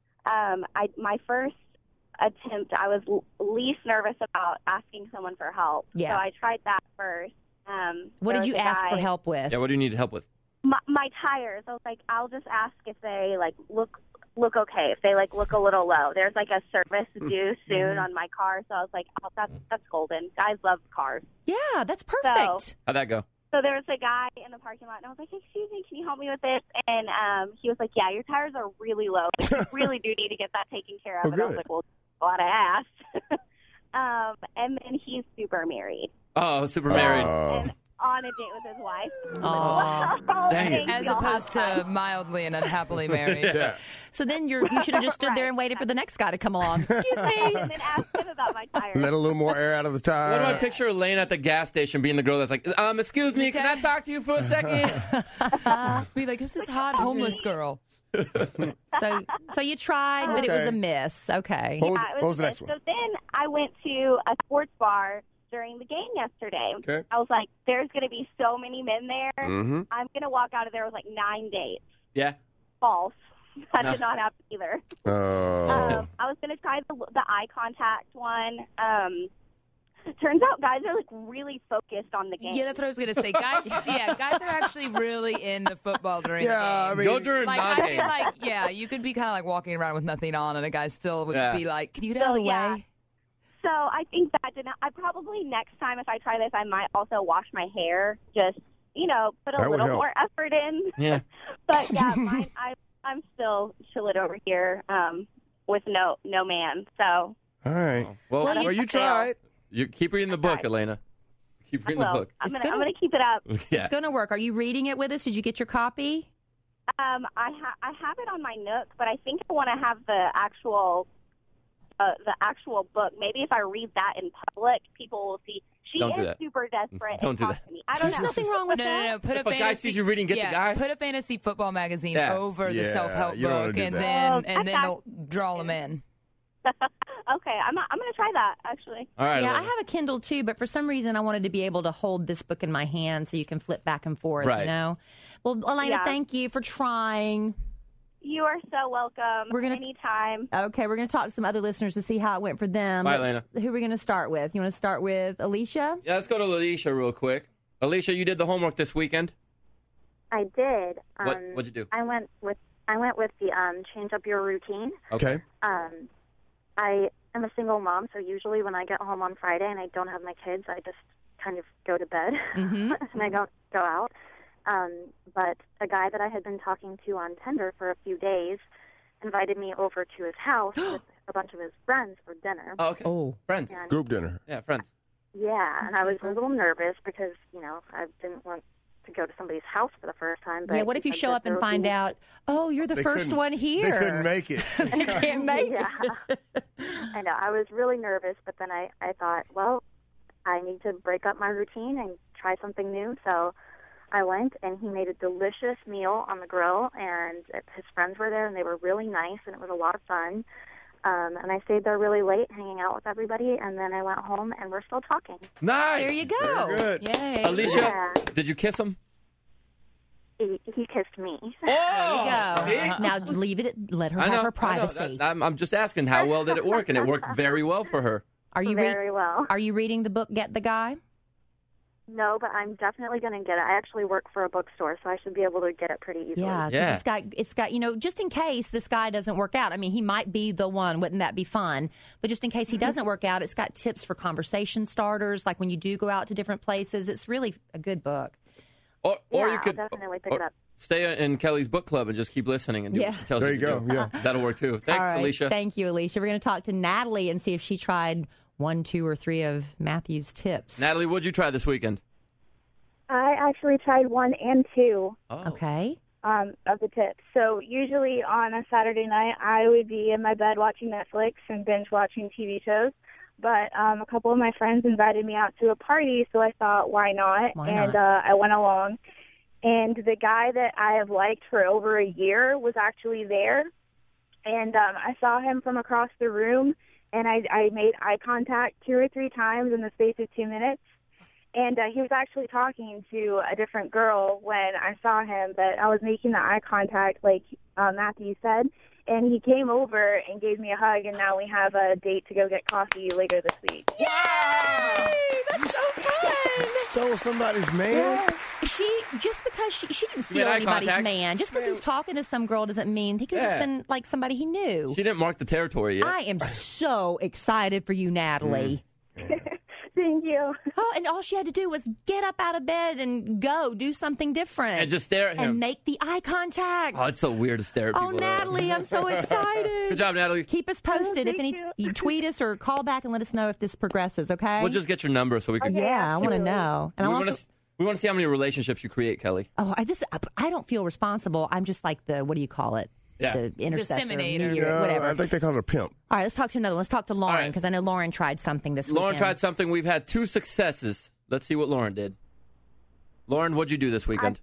Um, I my first attempt, I was l- least nervous about asking someone for help. Yeah. So I tried that first. Um, What there did was you a ask for guy- help with? Yeah, what do you need help with? My, my tires. I was like, I'll just ask if they like look look okay. If they like look a little low. There's like a service due soon on my car, so I was like, oh, that's that's golden. Guys love cars. Yeah, that's perfect. So- How'd that go? So there was a guy in the parking lot, and I was like, excuse me, can you help me with this? And um, he was like, yeah, your tires are really low. Like, you really do need to get that taken care of. Oh, and I was good. like, well, glad I asked. um, and then he's super married. Oh, super married. Uh, And on a date with his wife. Aw. Wow, Dang it. thanks, As y'all opposed have to fun. mildly and unhappily married. yeah. So then you're, you should have just stood there and waited for the next guy to come along. Excuse me. And then asked him about my tires. Let a little more air out of the tire. What do I picture Elaine at the gas station being the girl that's like, um, excuse me, can I talk to you for a second? Be like, who's this hot homeless girl? So, so you tried, but it was a Okay. miss. Okay. What was, Yeah, it what was the a next bit. one? So then I went to a sports bar during the game yesterday. Okay. I was like, there's going to be so many men there. Mm-hmm. I'm going to walk out of there with like nine dates. Yeah. False. That No. did not happen either. Oh. Um, I was going to try the, the eye contact one. Um, turns out guys are like really focused on the game. Yeah, that's what I was gonna say. Guys, yeah, guys are actually really into football during Yeah, the I game. mean- Go during like, I non-game. feel like, yeah, you could be kind of like walking around with nothing on, and a guy still would Yeah. be like, "Can you get out of the So, yeah. way?" So I think that did not. I probably next time if I try this, I might also wash my hair. Just you know, put a That would little help. more effort in. Yeah. But yeah, mine, I I'm still chilling over here um, with no no man. So All right. Well, Well, Well, you tried. you keep reading the book, Elena. Keep reading the well, book. I'm It's gonna, I'm gonna- gonna keep it up. Yeah. It's going to work. Are you reading it with us? Did you get your copy? Um, I ha- I have it on my Nook, but I think I want to have the actual uh, the actual book. Maybe if I read that in public, people will see she Don't do is that. super desperate. Don't and do talks that. to me. I don't There's know. nothing wrong with No, that. no, no. Put If a a guy fantasy, sees you reading, get the yeah, guy. Put a fantasy football magazine Yeah. over the Yeah, self-help you don't wanna book, do and that. then Um, and I then got- it'll draw them in. Okay, I'm I'm going to try that actually. All right. Yeah, I Lauren. have a Kindle too, but for some reason I wanted to be able to hold this book in my hand so you can flip back and forth, Right. you know? Well, Elena, Yeah. thank you for trying. You are so welcome. We're gonna- anytime. Okay, we're going to talk to some other listeners to see how it went for them. Bye, Let's- Elena. Who are we going to start with? You want to start with Alicia? Yeah, let's go to Alicia real quick. Alicia, you did the homework this weekend. I did. Um, What- what'd you do? I went with I went with the um, change up your routine. Okay. Um, I am a single mom, so usually when I get home on Friday and I don't have my kids, I just kind of go to bed Mm-hmm. and I don't go out. Um, but a guy that I had been talking to on Tinder for a few days invited me over to his house with a bunch of his friends for dinner. Oh, okay. Oh. Friends. And- Group dinner. Yeah, friends. Yeah, and I was a little nervous because, you know, I didn't want to go to somebody's house for the first time. But Yeah, what if you he said show that up and there would find be- out, oh, you're the They first couldn't- one here. They couldn't make it. They can't make yeah. it. I know. I was really nervous, but then I, I thought, well, I need to break up my routine and try something new. So I went, and he made a delicious meal on the grill, and his friends were there, and they were really nice, and it was a lot of fun. Um, and I stayed there really late, hanging out with everybody, and then I went home, and we're still talking. Nice. There you go. Very good. Yay. Alicia, Yeah. did you kiss him? He, he kissed me. Oh, There see? you go. Now leave it. Let her I have know, her I know. privacy. That- I'm, I'm just asking, how well did it work? And it worked very well for her. Are you re- Very well. Are you reading the book Get the Guy? No, but I'm definitely going to get it. I actually work for a bookstore, so I should be able to get it pretty easily. Yeah, 'cause Yeah. It's got it's got you know just in case this guy doesn't work out. I mean, he might be the one. Wouldn't that be fun? But just in case he doesn't work out, it's got tips for conversation starters. Like when you do go out to different places, it's really a good book. Or, or Yeah, you could I'll definitely pick or it up. stay in Kelly's book club and just keep listening and do Yeah. what she tells There you you to go, do. yeah. That'll work too. Thanks, All right. Alicia. Thank you, Alicia. We're going to talk to Natalie and see if she tried one, two, or three of Matthew's tips. Natalie, what'd you try this weekend? I actually tried one and two Oh. Okay. um, of the tips. So usually on a Saturday night, I would be in my bed watching Netflix and binge watching T V shows. But um, a couple of my friends invited me out to a party, so I thought, why not? Why and not? Uh, I went along. And the guy that I have liked for over a year was actually there. And um, I saw him from across the room, and I, I made eye contact two or three times in the space of two minutes. And uh, he was actually talking to a different girl when I saw him, but I was making the eye contact like uh, Matthew said. And he came over and gave me a hug, and now we have a date to go get coffee later this week. Yay! That's so fun. Stole somebody's man. She just because she she didn't made steal eye anybody's contact. man. Just because he's talking to some girl doesn't mean he could have Yeah. just been like somebody he knew. She didn't mark the territory yet. I am so excited for you, Natalie. Thank you. Oh, and all she had to do was get up out of bed and go do something different. And just stare at him. And make the eye contact. Oh, it's so weird to stare at Oh, people. Natalie, I'm so excited. Good job, Natalie. Keep us posted. Oh, if any, thank you tweet us or call back and let us know if this progresses, okay? We'll just get your number so we can. yeah, I want to absolutely. know. And we I want also, to. We want to see how many relationships you create, Kelly. oh, I, this, I, I don't feel responsible. I'm just like the, what do you call it? Yeah. The intercessor, Disseminator. mediator, Yeah, whatever. I think they call it a pimp. All right, let's talk to another one. Let's talk to Lauren right. because I know Lauren tried something this Lauren weekend. tried something. We've had two successes. Let's see what Lauren did. Lauren, what'd you do this weekend?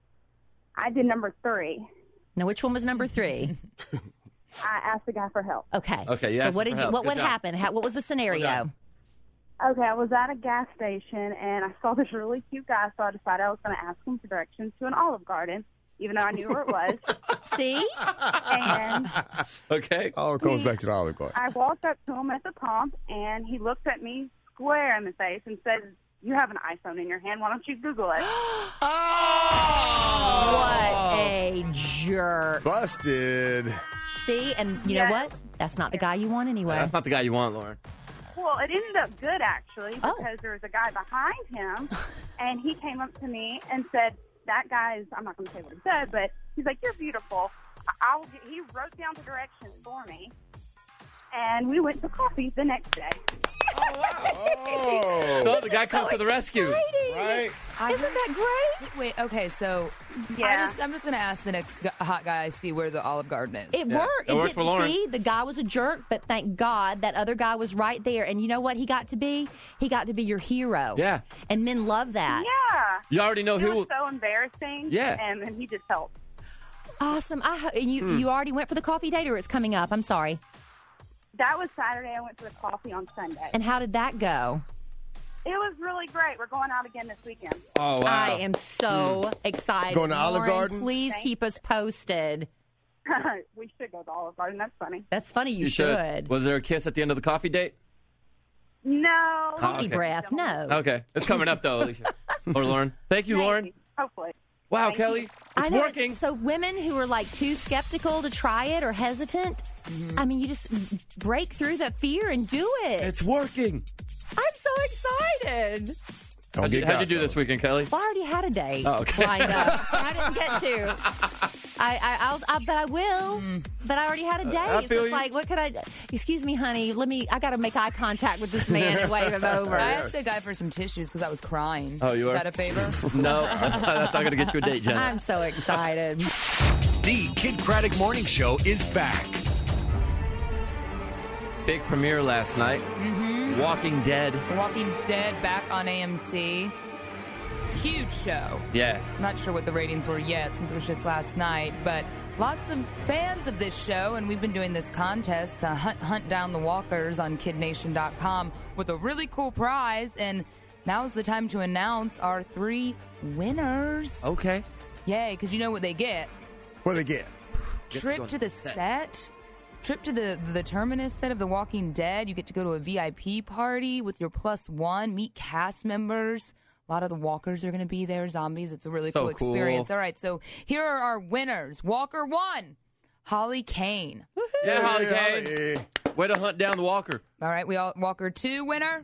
I did number three. Now, which one was number three? I asked the guy for help. Okay. Okay, you So asked what for did you? help. What Good would job. happen? How, what was the scenario? done. Okay, I was at a gas station, and I saw this really cute guy, so I decided I was going to ask him for directions to an Olive Garden, even though I knew where it was. See? And Okay. All it comes back to the Olive Garden. I walked up to him at the pump, and he looked at me square in the face and said, "You have an iPhone in your hand. Why don't you Google it?" What a jerk. Busted. See? And you Yes. know what? That's not the guy you want anyway. That's not the guy you want, Lauren. Well, it ended up good, actually, Oh. because there was a guy behind him, and he came up to me and said, that guy's, I'm not going to say what he said, but he's like, "You're beautiful. I- I will get, he wrote down the directions for me, and we went to coffee the next day. Oh. So the guy comes to the rescue. Right? I Isn't that great? Wait, okay, so Yeah. I just, I'm just going to ask the next gu- hot guy I see where the Olive Garden is. It Yeah. worked. It worked didn't for Lauren. See, the guy was a jerk, but thank God that other guy was right there. And you know what he got to be? He got to be your hero. Yeah. And men love that. Yeah. You already know It who. was so embarrassing. Yeah. And then he just helped. Awesome. I ho- and you Hmm. you already went for the coffee date, or it's coming up? I'm sorry. That was Saturday. I went to the coffee on Sunday. And how did that go? It was really great. We're going out again this weekend. Oh, wow. I am so excited. Going to Olive Lauren, Garden? Please Thank keep us posted. We should go to Olive Garden. That's funny. That's funny. You, You should. Was there a kiss at the end of the coffee date? No. Coffee okay. breath. No. Okay. It's coming up, though, Alicia. Or Lauren. Thank you, Lauren. Maybe. Hopefully. Wow, Thank Kelly. you. I It's know. working. So women who are like too skeptical to try it or hesitant, I mean, you just break through that fear and do it. It's working. I'm so excited. Don't How'd you, get how'd you got, do this fellas. weekend, Kelly? Well, I already had a date Oh, okay. lined up. I didn't get to. I, I, I'll, I, but I will. But I already had a date. I so feel it's you. like, what could I? Excuse me, honey. Let me. I got to make eye contact with this man and wave him over. I asked the guy for some tissues because I was crying. Oh, you Is are? that a favor? No, that's not going to get you a date, Jenna. I'm so excited. The Kid Craddock Morning Show is back. Big premiere last night. Mm-hmm. Walking Dead. The Walking Dead back on A M C. Huge show. Yeah. I'm not sure what the ratings were yet since it was just last night, but lots of fans of this show, and we've been doing this contest to hunt, hunt down the walkers on Kid Nation dot com with a really cool prize, and now's the time to announce our three winners. Okay. Yay, because you know what they get. What do they get? Gets Trip going to the set. set. Trip to the the Terminus set of The Walking Dead. You get to go to a V I P party with your plus one, meet cast members. A lot of the walkers are going to be there, zombies. It's a really So cool experience. cool. All right, so here are our winners. Walker one, Holly Kane. Yeah, Holly Hey, Kane. Holly. Way to hunt down the walker. All right, we all Walker two winner,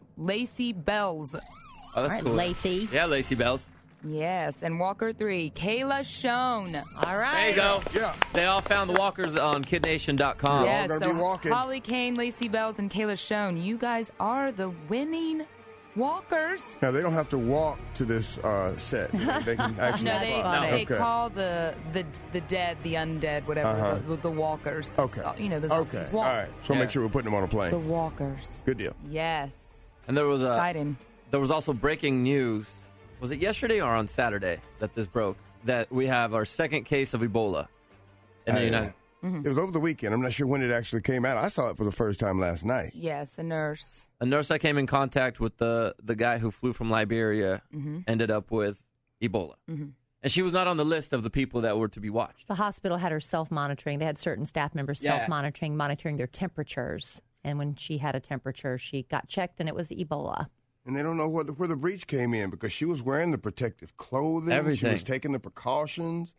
Lacey Bells. Oh, All that's right, cool. Lacey. Yeah, Lacey Bells. Yes, and Walker three, Kayla Schoen. All right. There you go. Yeah. They all found the walkers on Kid Nation dot com. Yeah. Yes, gonna so be walking. Holly Kane, Lacey Bells, and Kayla Schoen. You guys are the winning walkers. Now, they don't have to walk to this uh, set. They can actually No, they fly. they Okay. call the, the the dead, the undead, whatever, Uh-huh. the, the walkers. Okay. Uh, You know, the Okay. zombies All walk. right. So Yeah. make sure we're putting them on a plane. The walkers. Good deal. Yes. And there was a Exciting. there was also breaking news. Was it yesterday or on Saturday that this broke? That we have our second case of Ebola in the Uh, United. It was over the weekend. I'm not sure when it actually came out. I saw it for the first time last night. Yes, a nurse. A nurse that came in contact with the the guy who flew from Liberia Mm-hmm. ended up with Ebola, and she was not on the list of the people that were to be watched. The hospital had her self-monitoring. They had certain staff members Yeah. self-monitoring, monitoring their temperatures. And when she had a temperature, she got checked, and it was Ebola. And they don't know where the, where the breach came in because she was wearing the protective clothing. She Everything. was taking the precautions.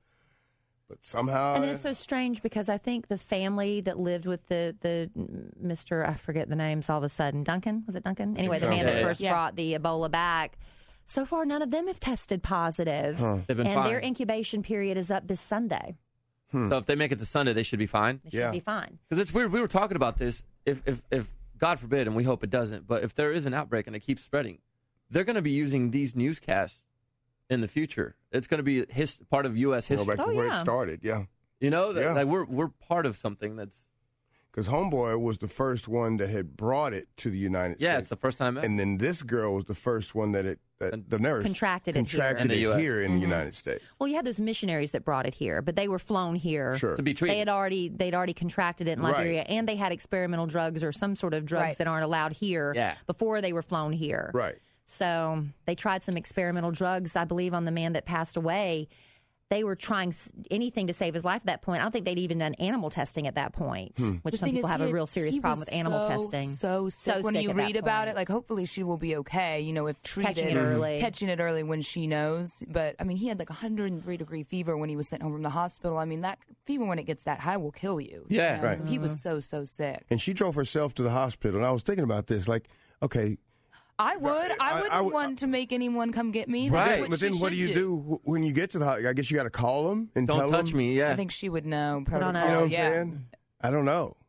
But somehow. And then it's so strange because I think the family that lived with the, the Mister I forget the names all of a sudden. Duncan? Was it Duncan? Anyway, the so. man that Yeah. first Yeah. brought the Ebola back. So far, none of them have tested positive. They've been and fine. their incubation period is up this Sunday. So if they make it to Sunday, they should be fine. They should Yeah. be fine. Because it's weird. We were talking about this. If, if, if God forbid, and we hope it doesn't, but if there is an outbreak and it keeps spreading, they're going to be using these newscasts in the future. It's going to be his, part of U S Go history. back to Oh, where yeah. it started, yeah. You know, that, Yeah. like we're we're part of something that's Because Homeboy was the first one that had brought it to the United yeah. States. It's the first time ever. And then this girl was the first one that it, that the nurse Contracted it here. contracted In the it U S. here in the United States. Well, you had those missionaries that brought it here, but they were flown here. Sure. to be treated. They had already they'd already contracted it in Right. Liberia, and they had experimental drugs or some sort of drugs Right. that aren't allowed here Yeah. before they were flown here. Right. So they tried some experimental drugs, I believe, on the man that passed away. They were trying s- anything to save his life at that point. I don't think they'd even done animal testing at that point, Hmm. which The some thing people is, have he a had- real serious he problem was with animal so, testing. So sick So when sick you at that read about point. it. Like, hopefully she will be okay. You know, if treated, Catching it early. catching it early when she knows. But I mean, he had like one hundred three degree fever when he was sent home from the hospital. I mean, that fever when it gets that high will kill you. you Yeah. know? Right. So he was so so sick. And she drove herself to the hospital. And I was thinking about this, like, okay, I would. I, I- wouldn't I would- want to make anyone come get me. but That's then, what but she then what do should you do when you get to the hospital? I guess you got to call them and Don't tell touch them. me. Yeah. I think she would know. Put on Protocol. a- You know what I'm yeah. saying? I don't know. Like,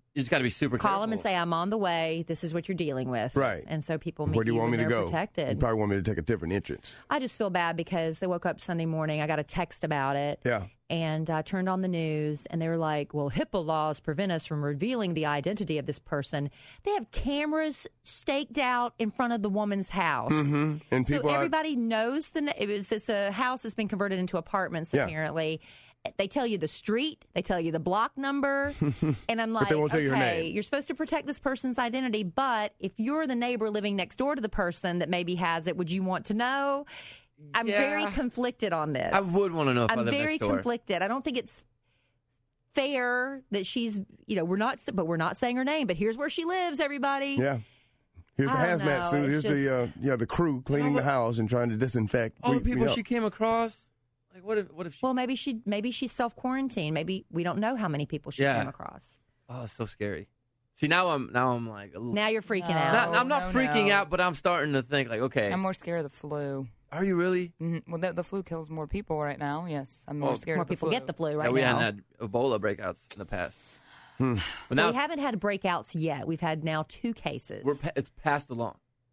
You just got to be super Call careful. them and say, I'm on the way. This is what you're dealing with. Right. And so people meet Where do you you want me and to they're go? protected. You probably want me to take a different entrance. I just feel bad because I woke up Sunday morning. I got a text about it. Yeah. And I turned on the news, and they were like, well, HIPAA laws prevent us from revealing the identity of this person. They have cameras staked out in front of the woman's house. Mm-hmm. And people so are- everybody knows the. It was it's a house that's been converted into apartments. Yeah. Apparently, they tell you the street, they tell you the block number, and I'm But like, they won't tell okay, you her name. you're supposed to protect this person's identity, but if you're the neighbor living next door to the person that maybe has it, would you want to know? I'm Yeah. very conflicted on this. I would want to know if I I'm live very next door. conflicted. I don't think it's fair that she's, you know, we're not, but we're not saying her name, but here's where she lives, everybody. Yeah. Here's the I don't hazmat know, suit. it's Here's the uh, yeah the crew cleaning the house and trying to disinfect. All We- the people we she came across. Like, what if? What if she? Well, maybe she, maybe she's self quarantined. Maybe we don't know how many people she Yeah. came across. Oh, it's so scary. See, now I'm now I'm like. a little- Now you're freaking No. out. Not, I'm not no, freaking no. out, but I'm starting to think like, okay, I'm more scared of the flu. are you really? Mm-hmm. Well, the, the flu kills more people right now. Yes, I'm more Well, scared More of the people flu. get the flu Yeah, right we now. hadn't had Ebola breakouts in the past. Hmm. But Well, now we haven't had breakouts yet. We've had now two cases. we're pa- it's passed along.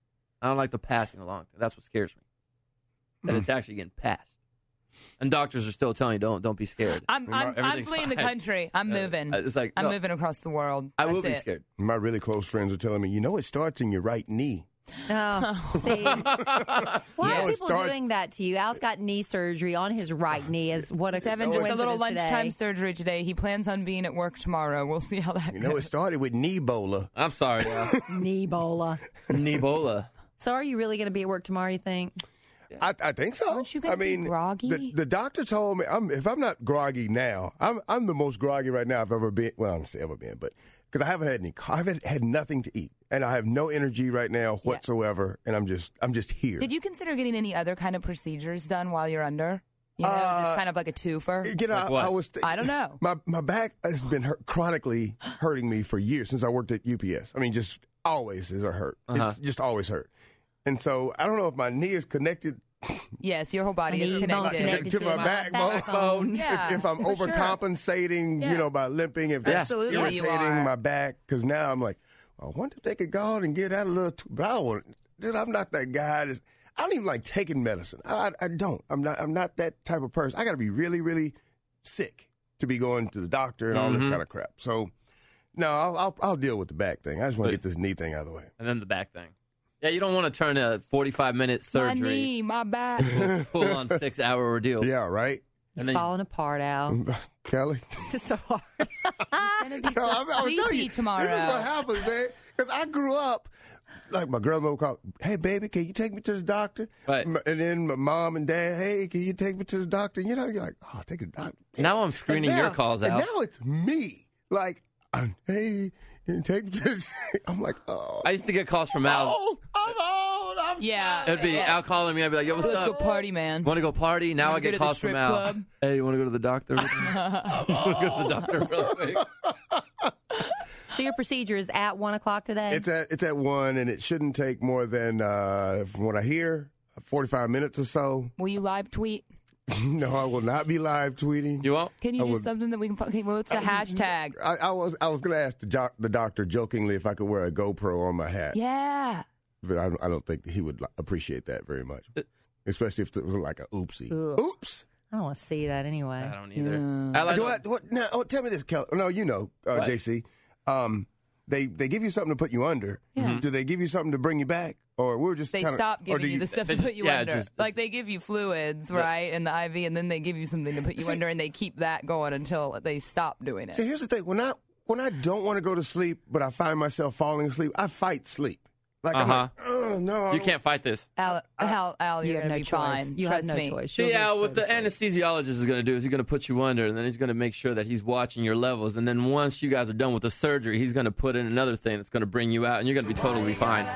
I don't like the passing along. That's what scares me. That Hmm. it's actually getting passed. And doctors are still telling you don't don't be scared. I'm I'm, I'm Everything's fleeing the fine. country. I'm Uh, moving. It's like I'm no, moving across the world. I will That's be it. scared. My really close friends are telling me, you know, it starts in your right knee. Oh, see. Why Yeah. are It people starts- doing that to you? Al's got knee surgery on his right knee. Is what a Seven, No, just a it's- little coincidence lunchtime today. surgery today. He plans on being at work tomorrow. We'll see how that You goes. know, it started with knee bola. I'm sorry, yeah. knee bola. Ebola. So, are you really going to be at work tomorrow? You think? I, I think so. Aren't you gonna I mean, be groggy? The, the doctor told me, I'm, if I'm not groggy now, I'm I'm the most groggy right now I've ever been. Well, I don't say ever been, but because I haven't had any, I haven't had nothing to eat, and I have no energy right now whatsoever, and I'm just I'm just here. Did you consider getting any other kind of procedures done while you're under? You know, Uh, just kind of like a twofer. You know, Like I, what? I was. Th- I don't know. My my back has been hurt, chronically hurting me for years since I worked at U P S. I mean, just always is a hurt. Uh-huh. It's just always hurt, and so I don't know if my knee is connected Yes, your whole body My is knee bone's connected. connected to to my my backbone. backbone. Yeah, if, if I'm for sure. overcompensating, Yeah. you know, by limping, if that's Absolutely you irritating are. my back, because now I'm like, I wonder if they could go out and get that a little. Too, but I don't want, dude, I'm not that guy. That's, I don't even like taking medicine. I, I, I don't. I'm not. I'm not that type of person. I got to be really, really sick to be going to the doctor and all this Mhm. kind of crap. So, no, I'll, I'll, I'll deal with the back thing. I just want to But- get this knee thing out of the way. And then the back thing. Yeah, you don't want to turn a forty-five minute My surgery knee, my back. full on six hour ordeal. Yeah, right, And then Falling apart, Al. Kelly. It's so hard. It's gonna be so No, I'm, I'm telling sleepy you, tomorrow. this is what happens, man. Because I grew up, like my grandma would call, hey, baby, can you take me to the doctor? Right. M- And then my mom and dad, hey, can you take me to the doctor? You know, you're like, oh, take a doctor. now I'm screening And now- your calls and out. now it's me. Like, um, hey, can you take me to the I'm like, oh. I used to get calls from I'm Al. old. I'm old. I'm Yeah. It'd be yeah. Al calling me. I'd be like, yo, what's Let's go up? party, man. Want to go party? Now Wanna I go get to the calls from strip Al. club? Hey, you want to go to the doctor? with me? I want to go to the doctor real quick. So your procedure is at one o'clock today. It's at it's at one, and it shouldn't take more than, uh, from what I hear, forty-five minutes or so. Will you live tweet? No, I will not be live tweeting. You won't? Can you I do would- something that we can? Okay, what's the hashtag? I, I was I was going to ask the, jo- the doctor jokingly if I could wear a GoPro on my hat, Yeah. but I, don't- I don't think he would li- appreciate that very much, especially if it was like a oopsie. Ugh. Oops. I don't want to see that anyway. I don't either. Yeah. Al, I Do know- I, what, now, oh, tell me this, Kelly. No, you know, uh, What? J C. Um, they they give you something to put you under. Yeah. Do they give you something to bring you back, or we're just They kinda, stop or giving do you, the stuff they to put just- you yeah, under. just- like they give you fluids, right, and the I V, and then they give you something to put you See- under, and they keep that going until they stop doing it. See, here's the thing: when I when I don't want to go to sleep, but I find myself falling asleep, I fight sleep. Like I'm Uh-huh. like, oh no, I You don't- can't fight this. Al, Al, Al, You you're have gonna no be choice. fine. You Trust have no me. choice. See, You'll yeah, just what go the to sleep. anesthesiologist is going to do is he's going to put you under, and then he's going to make sure that he's watching your levels. And then once you guys are done with the surgery, he's going to put in another thing that's going to bring you out, and you're going to be totally fine.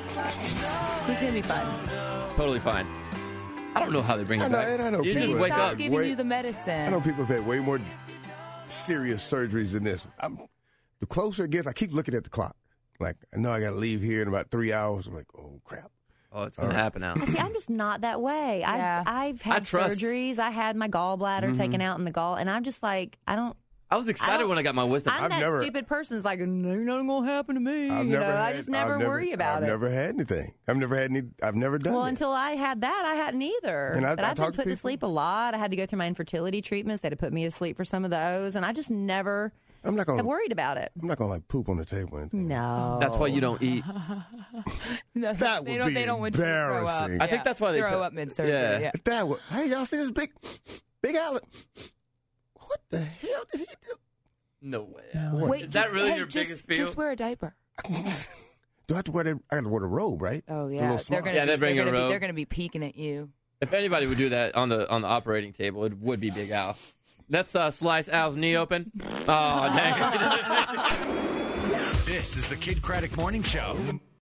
He's gonna be fine. Totally fine. I don't know how they bring I you know, back. and I know you people just that- wake Stop up. giving Wait. you the I medicine. know people have had way more serious surgeries than this. I'm, the closer it gets, I keep looking at the clock. Like, I know I got to leave here in about three hours. I'm like, oh, crap. Oh, it's going to happen now. See, I'm just not that way. Yeah. I've, I've I had trust- surgeries. I had my gallbladder Mm-hmm. taken out in the gall, and I'm just like, I don't, I was excited don't- when I got my wisdom. I'm I've that never- stupid person that's like, no, nothing gonna happen to me. I've you never know, had, I just never I've never, worry about I've it. never had anything. I've never had any. I've never done Well, it. until I had that, I hadn't either. And I- but I I've been talked put to to people- sleep a lot. I had to go through my infertility treatments. They had to put me to sleep for some of those, and I just never I'm not gonna. have worried about it. I'm not gonna like poop on the table. Or anything. No, That's why you don't eat. No, That they would don't, be they don't want you to throw up. embarrassing. I think that's why they throw put- up mid-surgery. Yeah. Yeah. That would. Hey, y'all see this big, big Allen? What the hell did he do? No way. Wait, Is that just- really hey, your just, biggest fear? Just wear a diaper. Do I have to wear the? I got to wear the robe, right? Oh The yeah, little they're smart- gonna Yeah, be, they bring they're a gonna be, robe. they're gonna be peeking at you. If anybody would do that on the on the operating table, it would be Big Al. Let's uh, slice Al's knee open. Oh, dang. This is the Kid Craddock Morning Show.